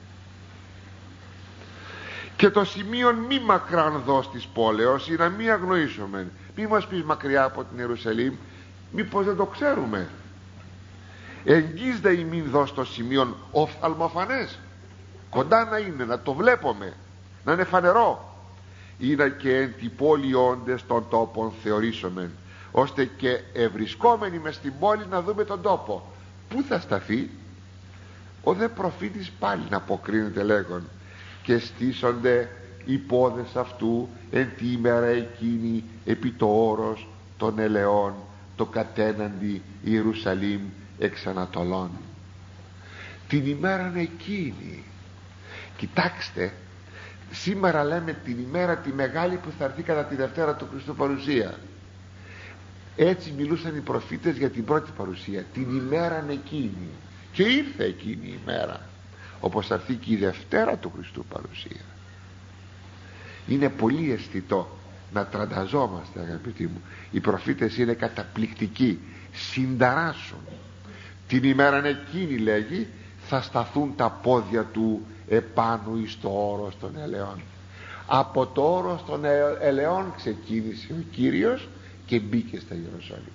Και το σημείον μη μακράν δώσ' της πόλεως, ή να μη αγνοήσουμε. Μη μας πεις μακριά από την Ιερουσαλήμ, μήπως δεν το ξέρουμε. Εγγύς δε ημίν δώσ' το σημείον οφθαλμοφανές, κοντά να είναι, να το βλέπουμε, να είναι φανερό. Είναι και εν την πόλη όντες των τόπων θεωρήσομεν, ώστε και ευρισκόμενοι μες στην πόλη να δούμε τον τόπο. Πού θα σταθεί? Ο δε προφήτης πάλι να αποκρίνεται λέγον, και στήσονται οι πόδες αυτού εν τη ημέρα εκείνη επί το όρος των ελαιών, το κατέναντι Ιερουσαλήμ εξ Ανατολών. Την ημέραν εκείνη, κοιτάξτε, σήμερα λέμε την ημέρα τη μεγάλη που θα έρθει κατά τη Δευτέρα του Χριστού παρουσία. Έτσι μιλούσαν οι προφήτες για την πρώτη παρουσία, την ημέραν εκείνη, και ήρθε εκείνη η ημέρα, όπως θα έρθει και η Δευτέρα του Χριστού παρουσία. Είναι πολύ αισθητό να τρανταζόμαστε, αγαπητοί μου. Οι προφήτες είναι καταπληκτικοί, συνταράσσουν. Την ημέραν εκείνη, λέγει, θα σταθούν τα πόδια του επάνω εις το όρος των ελαιών. Από το όρος των ελαιών ξεκίνησε ο Κύριος και μπήκε στα Ιερουσαλήμ.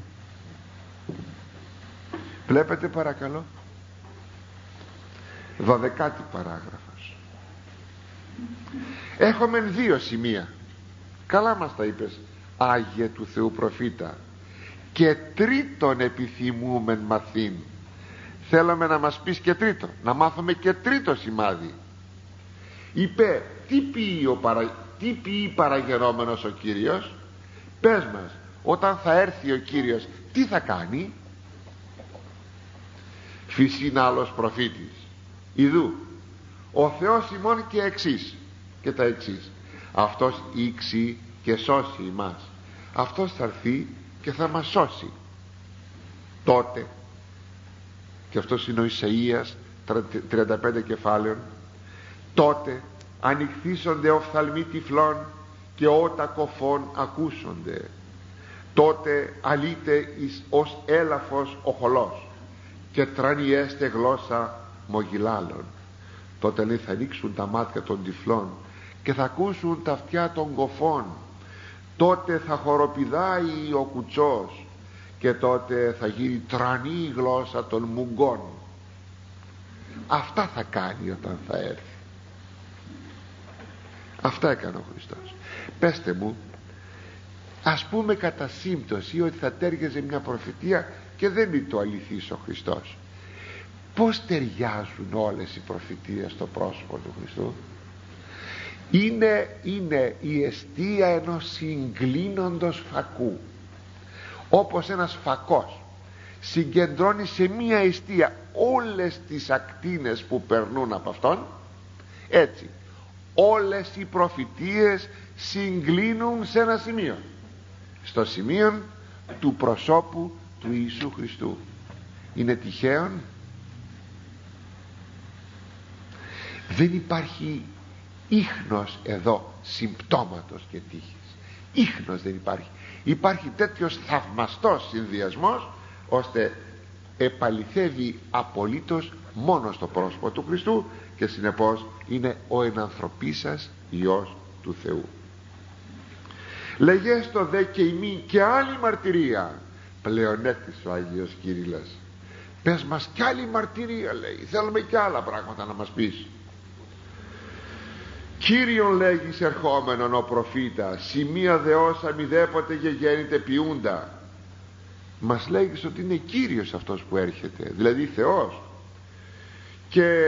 Βλέπετε παρακαλώ, 12η παράγραφος. Έχουμε δύο σημεία. Καλά μας τα είπες, Άγιε του Θεού προφήτα. Και τρίτον επιθυμούμεν μαθήν. Θέλουμε να μας πεις και τρίτο, να μάθουμε και τρίτο σημάδι. Είπε, τι πει παραγενόμενος ο Κύριος? Πες μας, όταν θα έρθει ο Κύριος τι θα κάνει? Φυσήν άλλος προφήτης. Ιδού ο Θεός ημών και εξής, και τα εξής. Αυτός ήξει και σώσει εμάς. Αυτός θα έρθει και θα μας σώσει. Τότε, και αυτός είναι ο Ισαΐας 35 κεφάλαιων, τότε ανοιχθήσονται οφθαλμοί τυφλών και ότα κοφών ακούσονται. Τότε αλείται ως έλαφος ο χολός και τρανιέστε γλώσσα μογιλάλων. Τότε, λέει, θα ανοίξουν τα μάτια των τυφλών και θα ακούσουν τα αυτιά των κοφών. Τότε θα χοροπηδάει ο κουτσός και τότε θα γίνει τρανή η γλώσσα των μουγκών. Αυτά θα κάνει όταν θα έρθει. Αυτά έκανε ο Χριστός. Πέστε μου, ας πούμε κατά σύμπτωση ότι θα τέριαζε μια προφητεία και δεν είναι το αληθής ο Χριστός. Πώς ταιριάζουν όλες οι προφητείες στο πρόσωπο του Χριστού? Είναι η εστία ενός συγκλίνοντος φακού. Όπως ένας φακός συγκεντρώνει σε μία εστία όλες τις ακτίνες που περνούν από αυτόν, έτσι όλες οι προφητείες συγκλίνουν σε ένα σημείο, στο σημείο του προσώπου του Ιησού Χριστού. Είναι τυχαίον? Δεν υπάρχει ίχνος εδώ συμπτώματος και τύχης. Ίχνος δεν υπάρχει. Υπάρχει τέτοιος θαυμαστός συνδυασμός ώστε επαληθεύει απολύτως μόνο στο πρόσωπο του Χριστού και συνεπώς είναι ο ενανθρωπίσας Υιός του Θεού. Λεγέστο δε και ημί και άλλη μαρτυρία. Πλεονέκτης ο Άγιος Κύριλλας. Πες μας κι άλλη μαρτυρία, λέει, θέλουμε κι άλλα πράγματα να μας πεις. Κύριον λέγεις ερχόμενον ο προφήτας, σημεία δεόσα μηδέποτε γεγέννητε ποιούντα. Μας λέγεις ότι είναι Κύριος αυτός που έρχεται, δηλαδή Θεός, και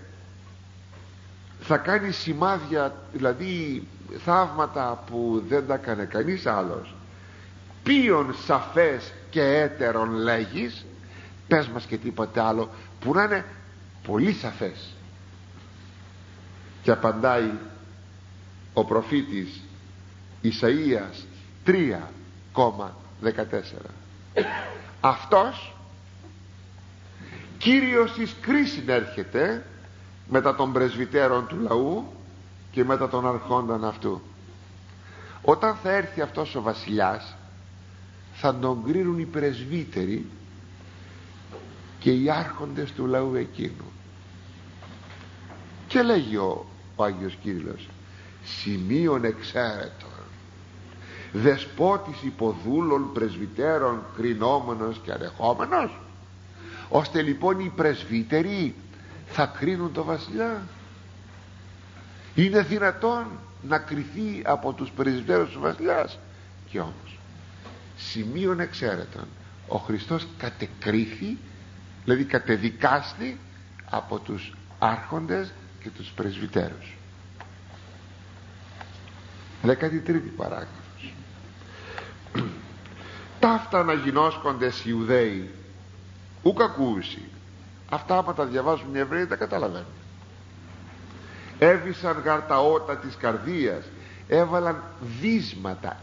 θα κάνει σημάδια, δηλαδή θαύματα που δεν τα έκανε κανείς άλλος. Ποιον σαφές και έτερον λέγεις? Πες μας και τίποτε άλλο που να είναι πολύ σαφές. Και απαντάει ο προφήτης Ισαΐας 3,14. Αυτός Κύριος εις κρίσιν έρχεται μετά των πρεσβυτέρων του λαού και μετά των αρχόντων αυτού. Όταν θα έρθει αυτός ο βασιλιάς θα τον κρίνουν οι πρεσβύτεροι και οι άρχοντες του λαού εκείνου. Και λέγει ο Άγιος Κύριλλος, σημείων εξαίρετων, δεσπότης υποδούλων πρεσβυτέρων, κρινόμενος και ανεχόμενος, ώστε λοιπόν οι πρεσβύτεροι θα κρίνουν το βασιλιά? Είναι δυνατόν να κριθεί από τους πρεσβυτέρους του βασιλιάς? Και όμως σημείων εξαίρετων, ο Χριστός κατεκρίθη, δηλαδή κατεδικάστη από τους άρχοντες και τους πρεσβυτέρους. 13η παράγραφος. Ταύτα να γινώσκοντες Ιουδαίοι ουκ ακούσι. Αυτά άμα τα διαβάζουν οι Εβραίοι τα καταλαβαίνουν. Έβησαν γαρταότα της καρδίας, έβαλαν βίσματα,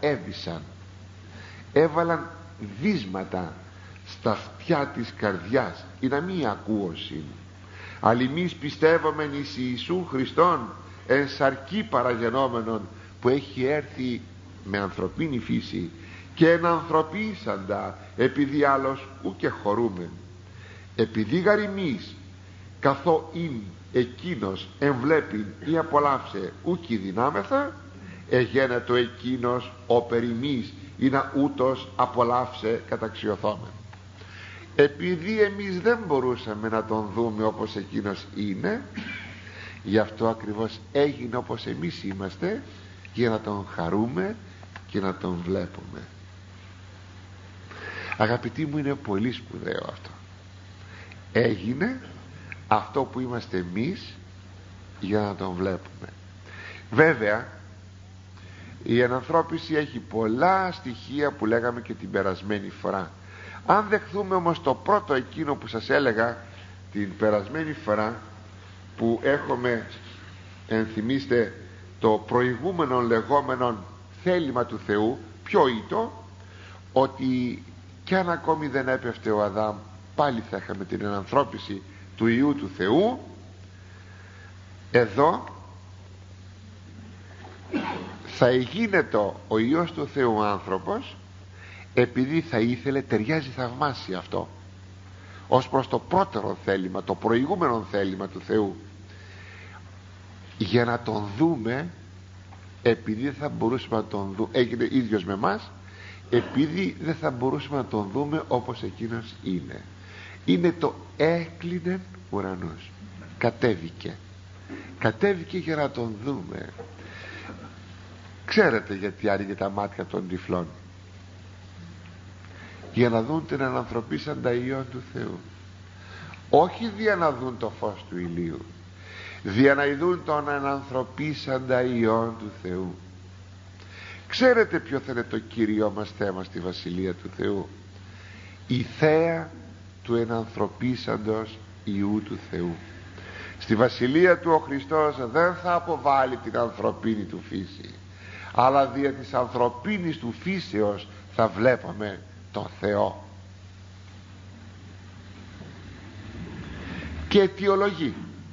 έβαλαν βίσματα στα αυτιά της καρδιάς, ή να μην ακούωσιν. Αλλά εμείς πιστεύομεν εις Ιησού Χριστόν, εν σαρκή παραγενόμενον, που έχει έρθει με ανθρωπίνη φύση και εν ανθρωπίσαντα, επειδή άλλος ούκε χωρούμεν. Επειδή γαριμείς καθώ ειν εκείνος εμβλέπειν ή απολαύσε ούκη δυνάμεθα, εγένετο εκείνος ο περιμείς ή να ούτως απολαύσε καταξιωθόμεν. Επειδή εμείς δεν μπορούσαμε να τον δούμε όπως εκείνος είναι, γι' αυτό ακριβώς έγινε όπως εμείς είμαστε, για να τον χαρούμε και να τον βλέπουμε. Αγαπητοί μου, είναι πολύ σπουδαίο αυτό. Έγινε αυτό που είμαστε εμείς για να τον βλέπουμε. Βέβαια η ενανθρώπιση έχει πολλά στοιχεία που λέγαμε και την περασμένη φορά. Αν δεχθούμε όμως το πρώτο εκείνο που σας έλεγα την περασμένη φορά, που έχουμε, ενθυμίστε, το προηγούμενο λεγόμενο θέλημα του Θεού, ποιο ήτο? Ότι κι αν ακόμη δεν έπεφτε ο Αδάμ, πάλι θα είχαμε την ενανθρώπιση του Υιού του Θεού. Εδώ θα γίνεται ο Υιός του Θεού άνθρωπος, επειδή θα ήθελε, ταιριάζει θαυμάσια αυτό ως προς το πρώτερο θέλημα, το προηγούμενο θέλημα του Θεού, για να τον δούμε, επειδή θα μπορούσαμε να τον δούμε, έγινε ίδιος με μας, επειδή δεν θα μπορούσαμε να τον δούμε όπως εκείνος είναι. Είναι το έκλεινε ουρανός, κατέβηκε για να τον δούμε. Ξέρετε γιατί άνοιγε τα μάτια των τυφλών? Για να δουν την ανανθρωπίσαντα Υιόν του Θεού. Όχι δια να δουν το φως του ηλίου, δια να ειδούν τον ανανθρωπίσαντα Υιόν του Θεού. Ξέρετε ποιο θα είναι το Κύριό μας θέμα στη Βασιλεία του Θεού? Η θέα του ενανθρωπίσαντος Υιού του Θεού. Στη Βασιλεία του ο Χριστός δεν θα αποβάλει την ανθρωπίνη του φύση, αλλά δια της ανθρωπίνης του φύσεως θα βλέπαμε τον Θεό. Και αιτιολογεί: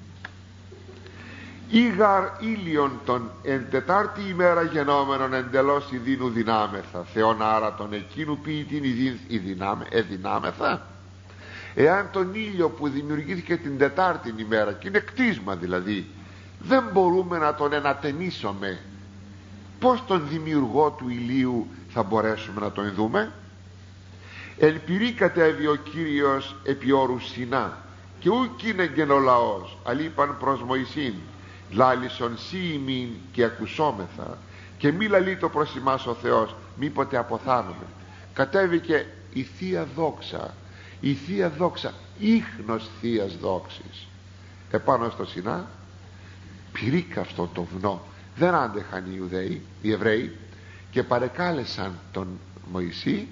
Ήγαρ ήλιον τον εν τετάρτη ημέρα γενόμενον εντελώς ιδίνου δυνάμεθα, Θεόν άρα τον εκείνου ποιητήν εδυνάμεθα. Εάν τον ήλιο που δημιουργήθηκε την τετάρτη ημέρα, και είναι κτίσμα δηλαδή, δεν μπορούμε να τον ενατενίσουμε, πως τον δημιουργό του ηλίου θα μπορέσουμε να τον δούμε? Εν πυρή κατέβη ο Κύριος επί όρου Σινά, και ούκ είναι γεν ο λαός, αλείπαν προς Μωυσήν, λάλησον σύ ημίν και ακουσόμεθα, και μη λαλείτο προς ημάς ο Θεός, μήποτε αποθάνουμε. Κατέβηκε η Θεία Δόξα, η Θεία Δόξα, ίχνος Θείας Δόξης, επάνω στο Σινά. Πυρήκα αυτό το βουνό, δεν άντεχαν οι Εβραίοι, και παρεκάλεσαν τον Μωυσή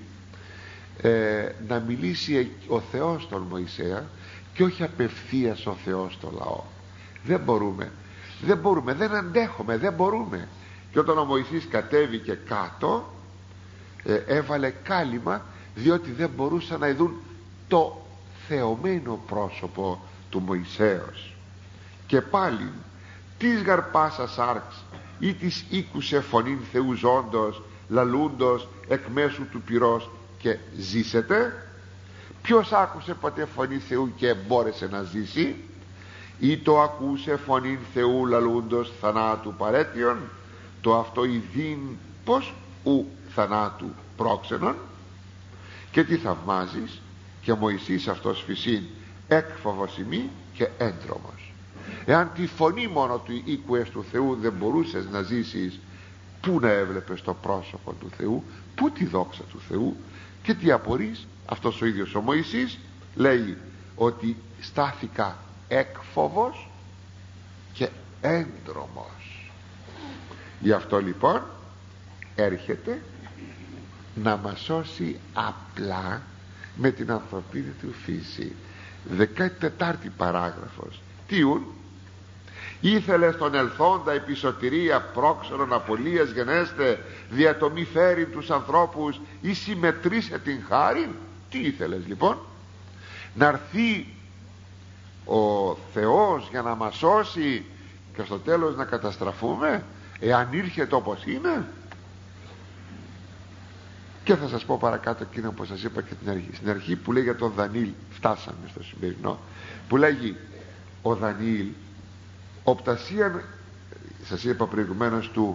να μιλήσει ο Θεός στον Μωυσέα, και όχι απευθείας ο Θεός στο λαό. Δεν μπορούμε, δεν αντέχουμε, δεν μπορούμε. Και όταν ο Μωυσής κατέβηκε κάτω, έβαλε κάλυμα, διότι δεν μπορούσαν να ειδούν το θεωμένο πρόσωπο του Μωυσέως. Και πάλι της γαρπάσα σάρξ ή της ήκουσε φωνήν Θεού ζώντος, λαλούντος εκ μέσου του πυρός και ζήσετε. Ποιος άκουσε ποτέ φωνή Θεού και μπόρεσε να ζήσει? Ή το ακούσε φωνήν Θεού λαλούντος θανάτου παρέτειον, το αυτό ειδήν πως ου θανάτου πρόξενον. Και τι θαυμάζεις? Και Μωυσής αυτός φυσήν έκφοβος ημί και έντρομος. Εάν τη φωνή μόνο του οίκουες του Θεού δεν μπορούσες να ζήσεις, πού να έβλεπες το πρόσωπο του Θεού, πού τη δόξα του Θεού? Και τι απορείς? Αυτός ο ίδιος ο Μωυσής λέει ότι στάθηκα έκφοβος και έντρομος. Γι' αυτό λοιπόν έρχεται να μας σώσει απλά με την ανθρωπίνη του φύση. 14η παράγραφος. Τίουν? Ήθελε στον ελθόντα επί σωτηρία πρόξενον απολίας γενέστε, δια το μη φέρει τους ανθρώπους ή συμμετρήσε την χάριν? Τι ήθελες λοιπόν? Να έρθει ο Θεός για να μας σώσει και στο τέλος να καταστραφούμε, εάν ήρχεται όπως είναι? Και θα σας πω παρακάτω εκείνο που σας είπα και στην αρχή, που λέει για τον Δανίλ. Φτάσαμε στο σημερινό που λέγει ο Δανίλ οπτασία, σας είπα προηγουμένως, του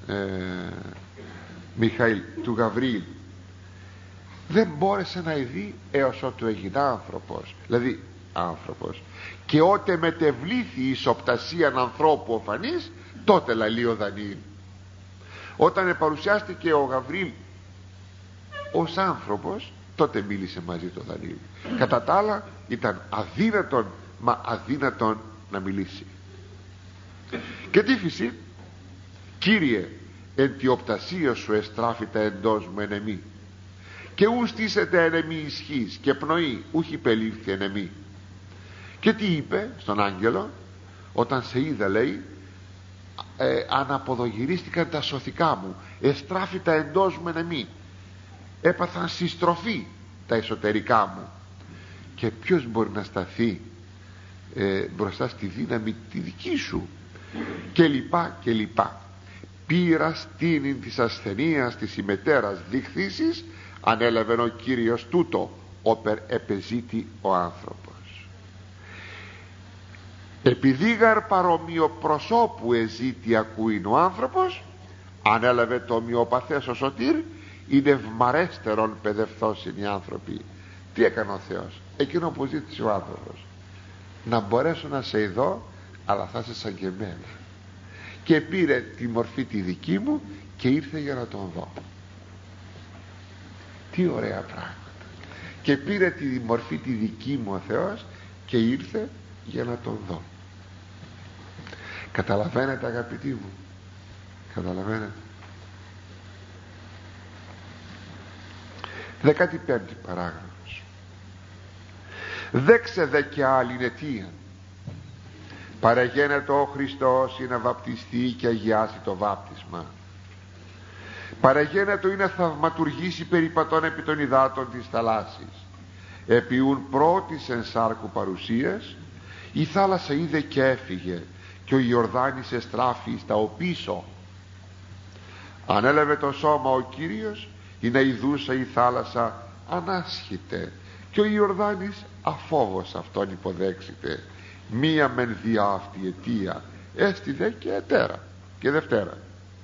Μιχαήλ, του Γαβρίλ, δεν μπόρεσε να ειδεί έως ότου έγινε άνθρωπος, δηλαδή άνθρωπος. Και ότε μετεβλήθη εις οπτασίαν ανθρώπου οφανής, τότε λαλεί ο Δανίλ. Όταν παρουσιάστηκε ο Γαβρίλ ως άνθρωπος, τότε μίλησε μαζί το Δανίλ. Κατά τα άλλα ήταν αδύνατον να μιλήσει. Και τι φυσή? Κύριε, εν τη οπτασία σου εστράφητα εντός μου εν εμή, και ου στήσετε εν εμή ισχύς και πνοή ούχι πελήφθη εν εμή. Και τι είπε στον άγγελο? Όταν σε είδα, λέει, αναποδογυρίστηκαν τα σωθικά μου, εστράφητα εντός μου εν εμή, έπαθαν συστροφή τα εσωτερικά μου. Και ποιος μπορεί να σταθεί μπροστά στη δύναμη τη δική σου? Και λοιπά και λοιπά. Πήρα στήνην της ασθενείας της ημετέρας διχθήσεις, ανέλαβε ο Κύριος τούτο όπερ επεζήτη ο άνθρωπος. Επειδή γαρ παρομοιο προσώπου εζήτη ακούειν ο άνθρωπος, ανέλαβε το ομοιοπαθές ο σωτήρ, είναι ευμαρέστερον παιδευτός είναι οι άνθρωποι. Τι έκανε ο Θεός? Εκείνο που ζήτησε ο άνθρωπος, να μπορέσω να σε ειδώ, αλλά θα είσαι σαν και εμένα. Και πήρε τη μορφή τη δική μου και ήρθε για να τον δω. Τι ωραία πράγματα. Και πήρε τη μορφή τη δική μου ο Θεός και ήρθε για να τον δω. Καταλαβαίνετε αγαπητοί μου? Καταλαβαίνετε? 15η παράγραφος. Δέξε δε και άλλην αιτίαν. Παραγένετο ο Χριστός ή να βαπτιστεί και αγιάσει το βάπτισμα. Παραγένετο ή να θαυματουργήσει περιπατών επί των υδάτων της θαλάσσης. Επιούν πρώτης εν σάρκου παρουσίας, η θάλασσα είδε και έφυγε και ο Ιορδάνης εστράφη στα οπίσω. Ανέλαβε το σώμα ο Κύριος, ή να ειδούσα η θάλασσα ανάσχητε και ο Ιορδάνης αφόβος αυτόν υποδέξητε. Μία μεν διά αυτή αιτία έστι δε και ετέρα και Δευτέρα.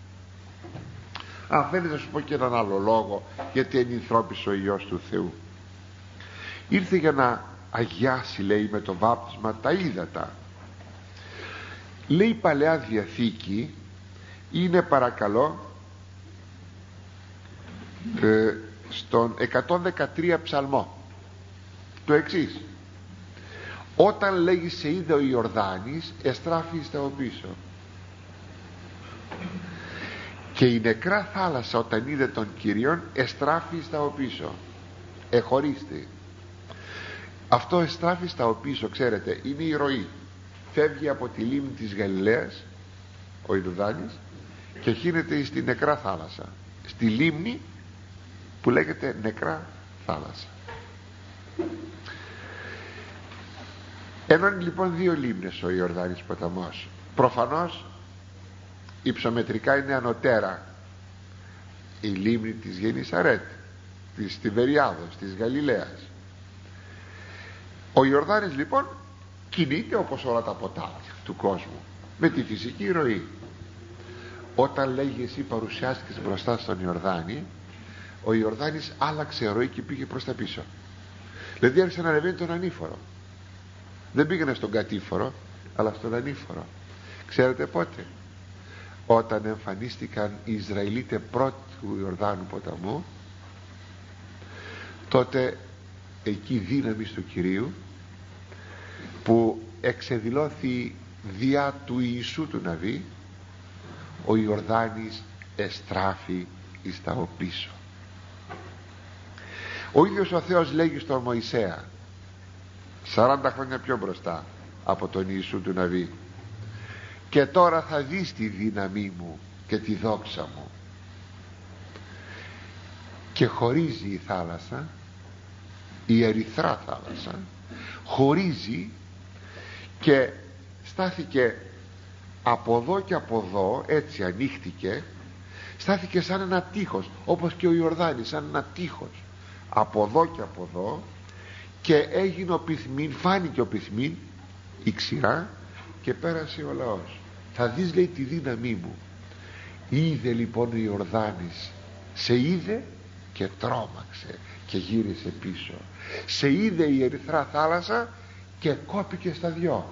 Αν θέλεις να σου πω και έναν άλλο λόγο γιατί ενυνθρώπισε ο Υιός του Θεού. Ήρθε για να αγιάσει, λέει, με το βάπτισμα τα ύδατα. Λέει η Παλαιά Διαθήκη είναι, παρακαλώ, στον 113 ψαλμό το εξής: όταν λέγει σε είδε ο Ιορδάνης εστράφη στα οπίσω. Και η νεκρά θάλασσα όταν είδε τον Κύριον εστράφη στα οπίσω. Εχωρίστε. Αυτό εστράφη στα οπίσω, ξέρετε, είναι η ροή. Φεύγει από τη λίμνη της Γαλιλαίας ο Ιορδάνης και χύνεται στη νεκρά θάλασσα, στη λίμνη που λέγεται νεκρά θάλασσα. Ενώνει λοιπόν δύο λίμνες ο Ιορδάνης ποταμός. Προφανώς υψομετρικά είναι ανωτέρα η λίμνη της Γεννησαρέτ, της Τιβεριάδος, της Γαλιλαίας. Ο Ιορδάνης λοιπόν κινείται όπως όλα τα ποτάμια του κόσμου, με τη φυσική ροή. Όταν λέγει εσύ παρουσιάστηκες μπροστά στον Ιορδάνη, ο Ιορδάνης άλλαξε ροή και πήγε προς τα πίσω. Δηλαδή άρχισε να ανεβαίνει τον ανήφορο. Δεν πήγαινε στον κατήφορο, αλλά στον ανήφορο. Ξέρετε πότε? Όταν εμφανίστηκαν οι Ισραηλίτες πρώτοι του Ιορδάνου ποταμού, τότε εκεί δύναμη του Κυρίου που εξεδηλώθη διά του Ιησού του Ναβί, ο Ιορδάνης εστράφη εις τα οπίσω. Ο ίδιος ο Θεός λέγει στον Μωυσέα 40 χρόνια πιο μπροστά από τον Ιησού του Ναβί: και τώρα θα δεις τη δύναμή μου και τη δόξα μου. Και χωρίζει η θάλασσα, η ερυθρά θάλασσα χωρίζει και στάθηκε από εδώ και από εδώ, έτσι ανοίχτηκε, στάθηκε σαν ένα τείχος, όπως και ο Ιορδάνης, σαν ένα τείχος από εδώ και από εδώ, και έγινε ο πυθμήν, φάνηκε ο πυθμήν, η ξηρά, και πέρασε ο λαός. Θα δεις, λέει, τη δύναμή μου. Είδε λοιπόν ο Ιορδάνης, σε είδε και τρόμαξε και γύρισε πίσω. Σε είδε η ερυθρά θάλασσα και κόπηκε στα δυο.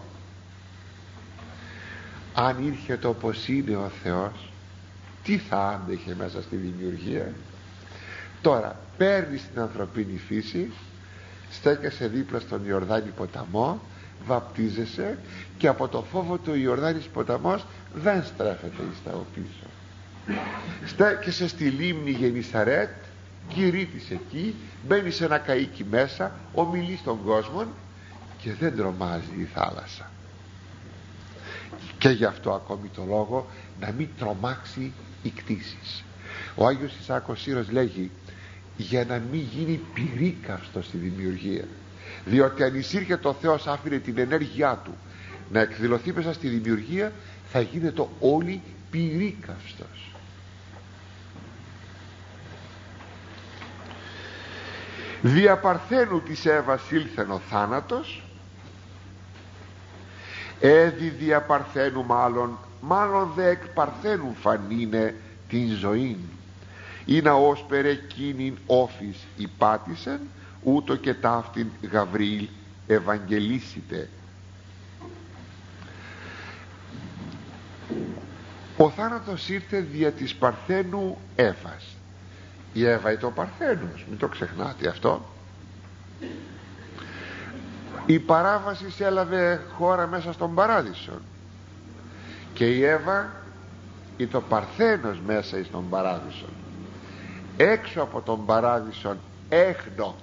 Αν ήρχεται όπως είναι ο Θεός, τι θα άντεχε μέσα στη δημιουργία? Τώρα παίρνεις την ανθρωπίνη φύση, στέκεσαι δίπλα στον Ιορδάνη ποταμό, βαπτίζεσαι και από το φόβο του Ιορδάνης ποταμός δεν στρέφεται εις τα οπίσω. Στέκεσαι στη λίμνη Γεννησαρέτ, κηρύττεις εκεί, μπαίνεις σε ένα καΐκι μέσα, ομιλείς στον κόσμο και δεν τρομάζει η θάλασσα. Και γι' αυτό ακόμη το λόγο να μην τρομάξει οι κτήσεις. Ο Άγιος Ισάκος Σύρος λέγει, για να μην γίνει πυρίκαυστο στη δημιουργία, διότι αν εισήρχεται ο Θεός, άφηνε την ενέργειά του να εκδηλωθεί μέσα στη δημιουργία, θα γίνεται όλη πυρίκαυστος. Δια Παρθένου της Εύας ήλθεν ο θάνατος, έδι δια Παρθένου μάλλον δε εκ Παρθένου φανίνε την ζωή. ή να όσπερ εκείνην όφης υπάτησεν, ούτω και ταύτην Γαβριήλ ευαγγελίσιτε. Ο θάνατος ήρθε δια της Παρθένου Εύας. Η Εύα ήταν ο Παρθένος, μην το ξεχνάτε αυτό. Η παράβαση έλαβε χώρα μέσα στον Παράδεισο και η Εύα ήταν ο Παρθένος μέσα στον Παράδεισο. Έξω από τον Παράδεισο έχνο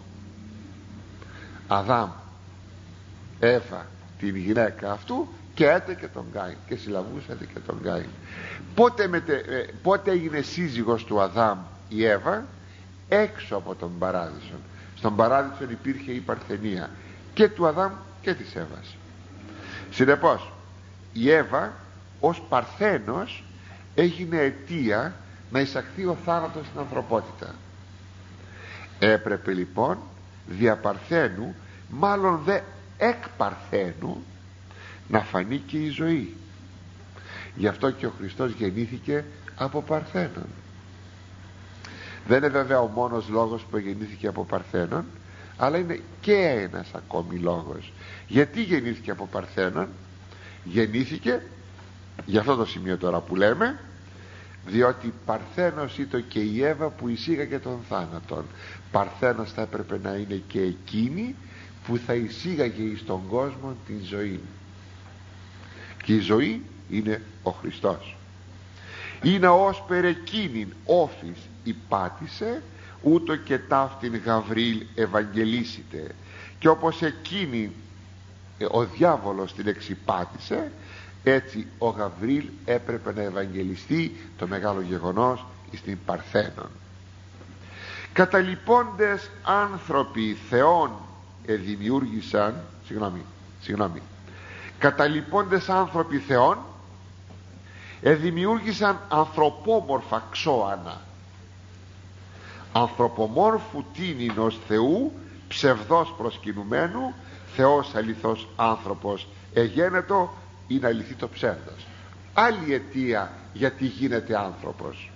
Αδάμ Εύα την γυναίκα αυτού και έτε και τον Κάιν και συλλαβούσατε και τον Κάιν. Πότε έγινε σύζυγος του Αδάμ η Εύα? Έξω από τον Παράδεισο. Στον Παράδεισο υπήρχε η παρθενία και του Αδάμ και της Εύας. Συνεπώς η Εύα ως παρθένος έγινε αιτία να εισαχθεί ο θάνατος στην ανθρωπότητα. Έπρεπε λοιπόν δια παρθένου, μάλλον δε εκ παρθένου, να φανεί και η ζωή. Γι' αυτό και ο Χριστός γεννήθηκε από παρθένον. Δεν είναι βέβαια ο μόνος λόγος που γεννήθηκε από παρθένον, αλλά είναι και ένας ακόμη λόγος. Γιατί γεννήθηκε από παρθένον? Γεννήθηκε, για αυτό το σημείο τώρα που λέμε, διότι παρθένος ήταν και η Εύα που εισήγαγε τον θάνατον. Παρθένος θα έπρεπε να είναι και εκείνη που θα εισήγαγε εις τον κόσμο την ζωή. Και η ζωή είναι ο Χριστός. Είναι ως περεκίνην όφης υπάτησε, ούτω και ταύτην Γαβριήλ ευαγγελίσιτε. Και όπως εκείνη ο διάβολος την εξυπάτησε, έτσι ο Γαβριήλ έπρεπε να ευαγγελιστεί το μεγάλο γεγονός στην Παρθένον. Καταλυπώντες άνθρωποι Θεόν εδημιούργησαν, καταλυπώντες άνθρωποι Θεόν εδημιούργησαν ανθρωπόμορφα ξώανα. Ανθρωπομόρφου τίνην ως Θεού, ψευδός προσκυνουμένου, Θεός αληθώς άνθρωπος εγένετο, είναι αληθή το ψεύδος. Άλλη αιτία γιατί γίνεται άνθρωπος.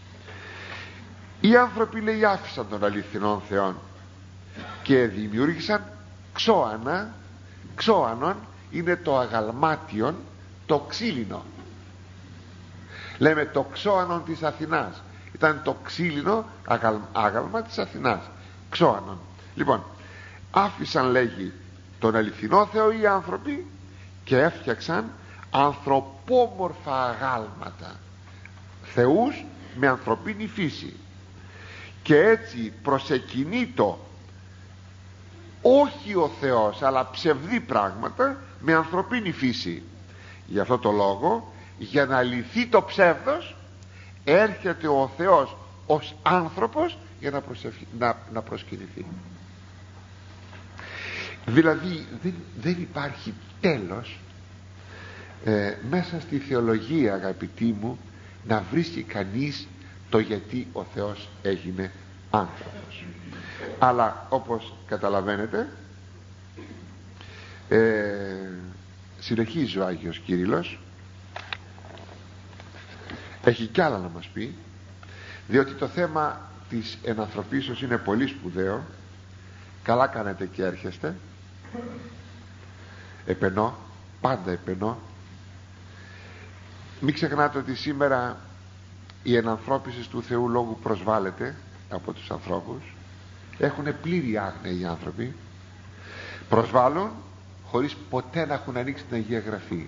Οι άνθρωποι, λέει, άφησαν τον αληθινόν Θεόν και δημιούργησαν ξώανα. Ξώανον είναι το αγαλμάτιον, το ξύλινο. Λέμε το ξώανον της Αθηνάς. Ήταν το ξύλινο άγαλμα της Αθηνάς. Ξώανον. Λοιπόν, άφησαν, λέγει, τον αληθινό Θεό οι άνθρωποι και έφτιαξαν ανθρωπόμορφα αγάλματα, θεούς με ανθρωπίνη φύση, και έτσι προσεκινείτο όχι ο Θεός αλλά ψευδή πράγματα με ανθρωπίνη φύση. Γι' αυτό το λόγο, για να λυθεί το ψεύδος, έρχεται ο Θεός ως άνθρωπος για να προσκυνηθεί. Δηλαδή δεν υπάρχει τέλος μέσα στη θεολογία, αγαπητοί μου, να βρίσκει κανείς το γιατί ο Θεός έγινε άνθρωπος. Αλλά όπως καταλαβαίνετε, συνεχίζει ο Άγιος Κύριλλος, έχει κι άλλα να μας πει, διότι το θέμα της ενανθρωπίσεως είναι πολύ σπουδαίο. Καλά κάνετε και έρχεστε. Επενώ, πάντα επενώ. Μην ξεχνάτε ότι σήμερα η ενανθρώπιση του Θεού Λόγου προσβάλλεται από τους ανθρώπους. Έχουν πλήρη άγνοια οι άνθρωποι. Προσβάλλουν χωρίς ποτέ να έχουν ανοίξει την Αγία Γραφή.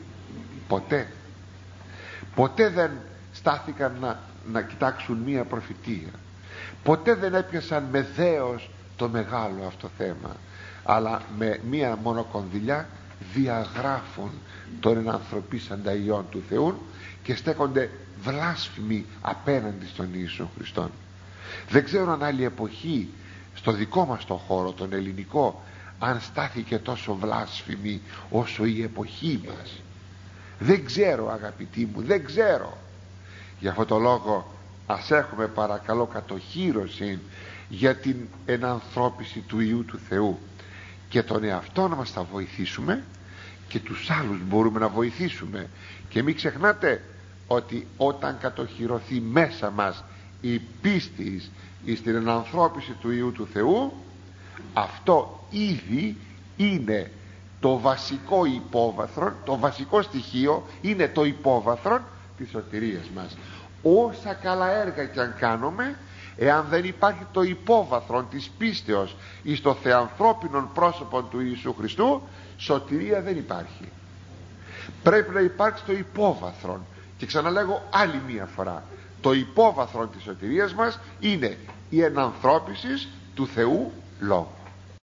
Ποτέ δεν στάθηκαν να κοιτάξουν μία προφητεία. Ποτέ δεν έπιασαν με δέος το μεγάλο αυτό θέμα, αλλά με μία μονοκονδυλιά διαγράφουν τον ενανθρωπίσαντα Υιόν του Θεού και στέκονται βλάσφημοι απέναντι στον Ιησού Χριστόν. Δεν ξέρω αν άλλη εποχή στο δικό μας το χώρο, τον ελληνικό, αν στάθηκε τόσο βλάσφημη όσο η εποχή μας. Δεν ξέρω, αγαπητοί μου, δεν ξέρω. Γι' αυτό το λόγο ας έχουμε, παρακαλώ, κατοχύρωση για την ενανθρώπιση του Υιού του Θεού, και τον εαυτό μας θα βοηθήσουμε και τους άλλους μπορούμε να βοηθήσουμε. Και μην ξεχνάτε ότι όταν κατοχυρωθεί μέσα μας η πίστη στην ενανθρώπιση του Υιού του Θεού, αυτό ήδη είναι το βασικό υπόβαθρο, το βασικό στοιχείο, είναι το υπόβαθρο της σωτηρίας μας. Όσα καλά έργα και αν κάνουμε, εάν δεν υπάρχει το υπόβαθρο της πίστεως εις το θεανθρώπινον πρόσωπο του Ιησού Χριστού, σωτηρία δεν υπάρχει. Πρέπει να υπάρξει το υπόβαθρο. Και ξαναλέγω άλλη μία φορά, το υπόβαθρο της σωτηρίας μας είναι η ενανθρώπιση του Θεού Λόγου.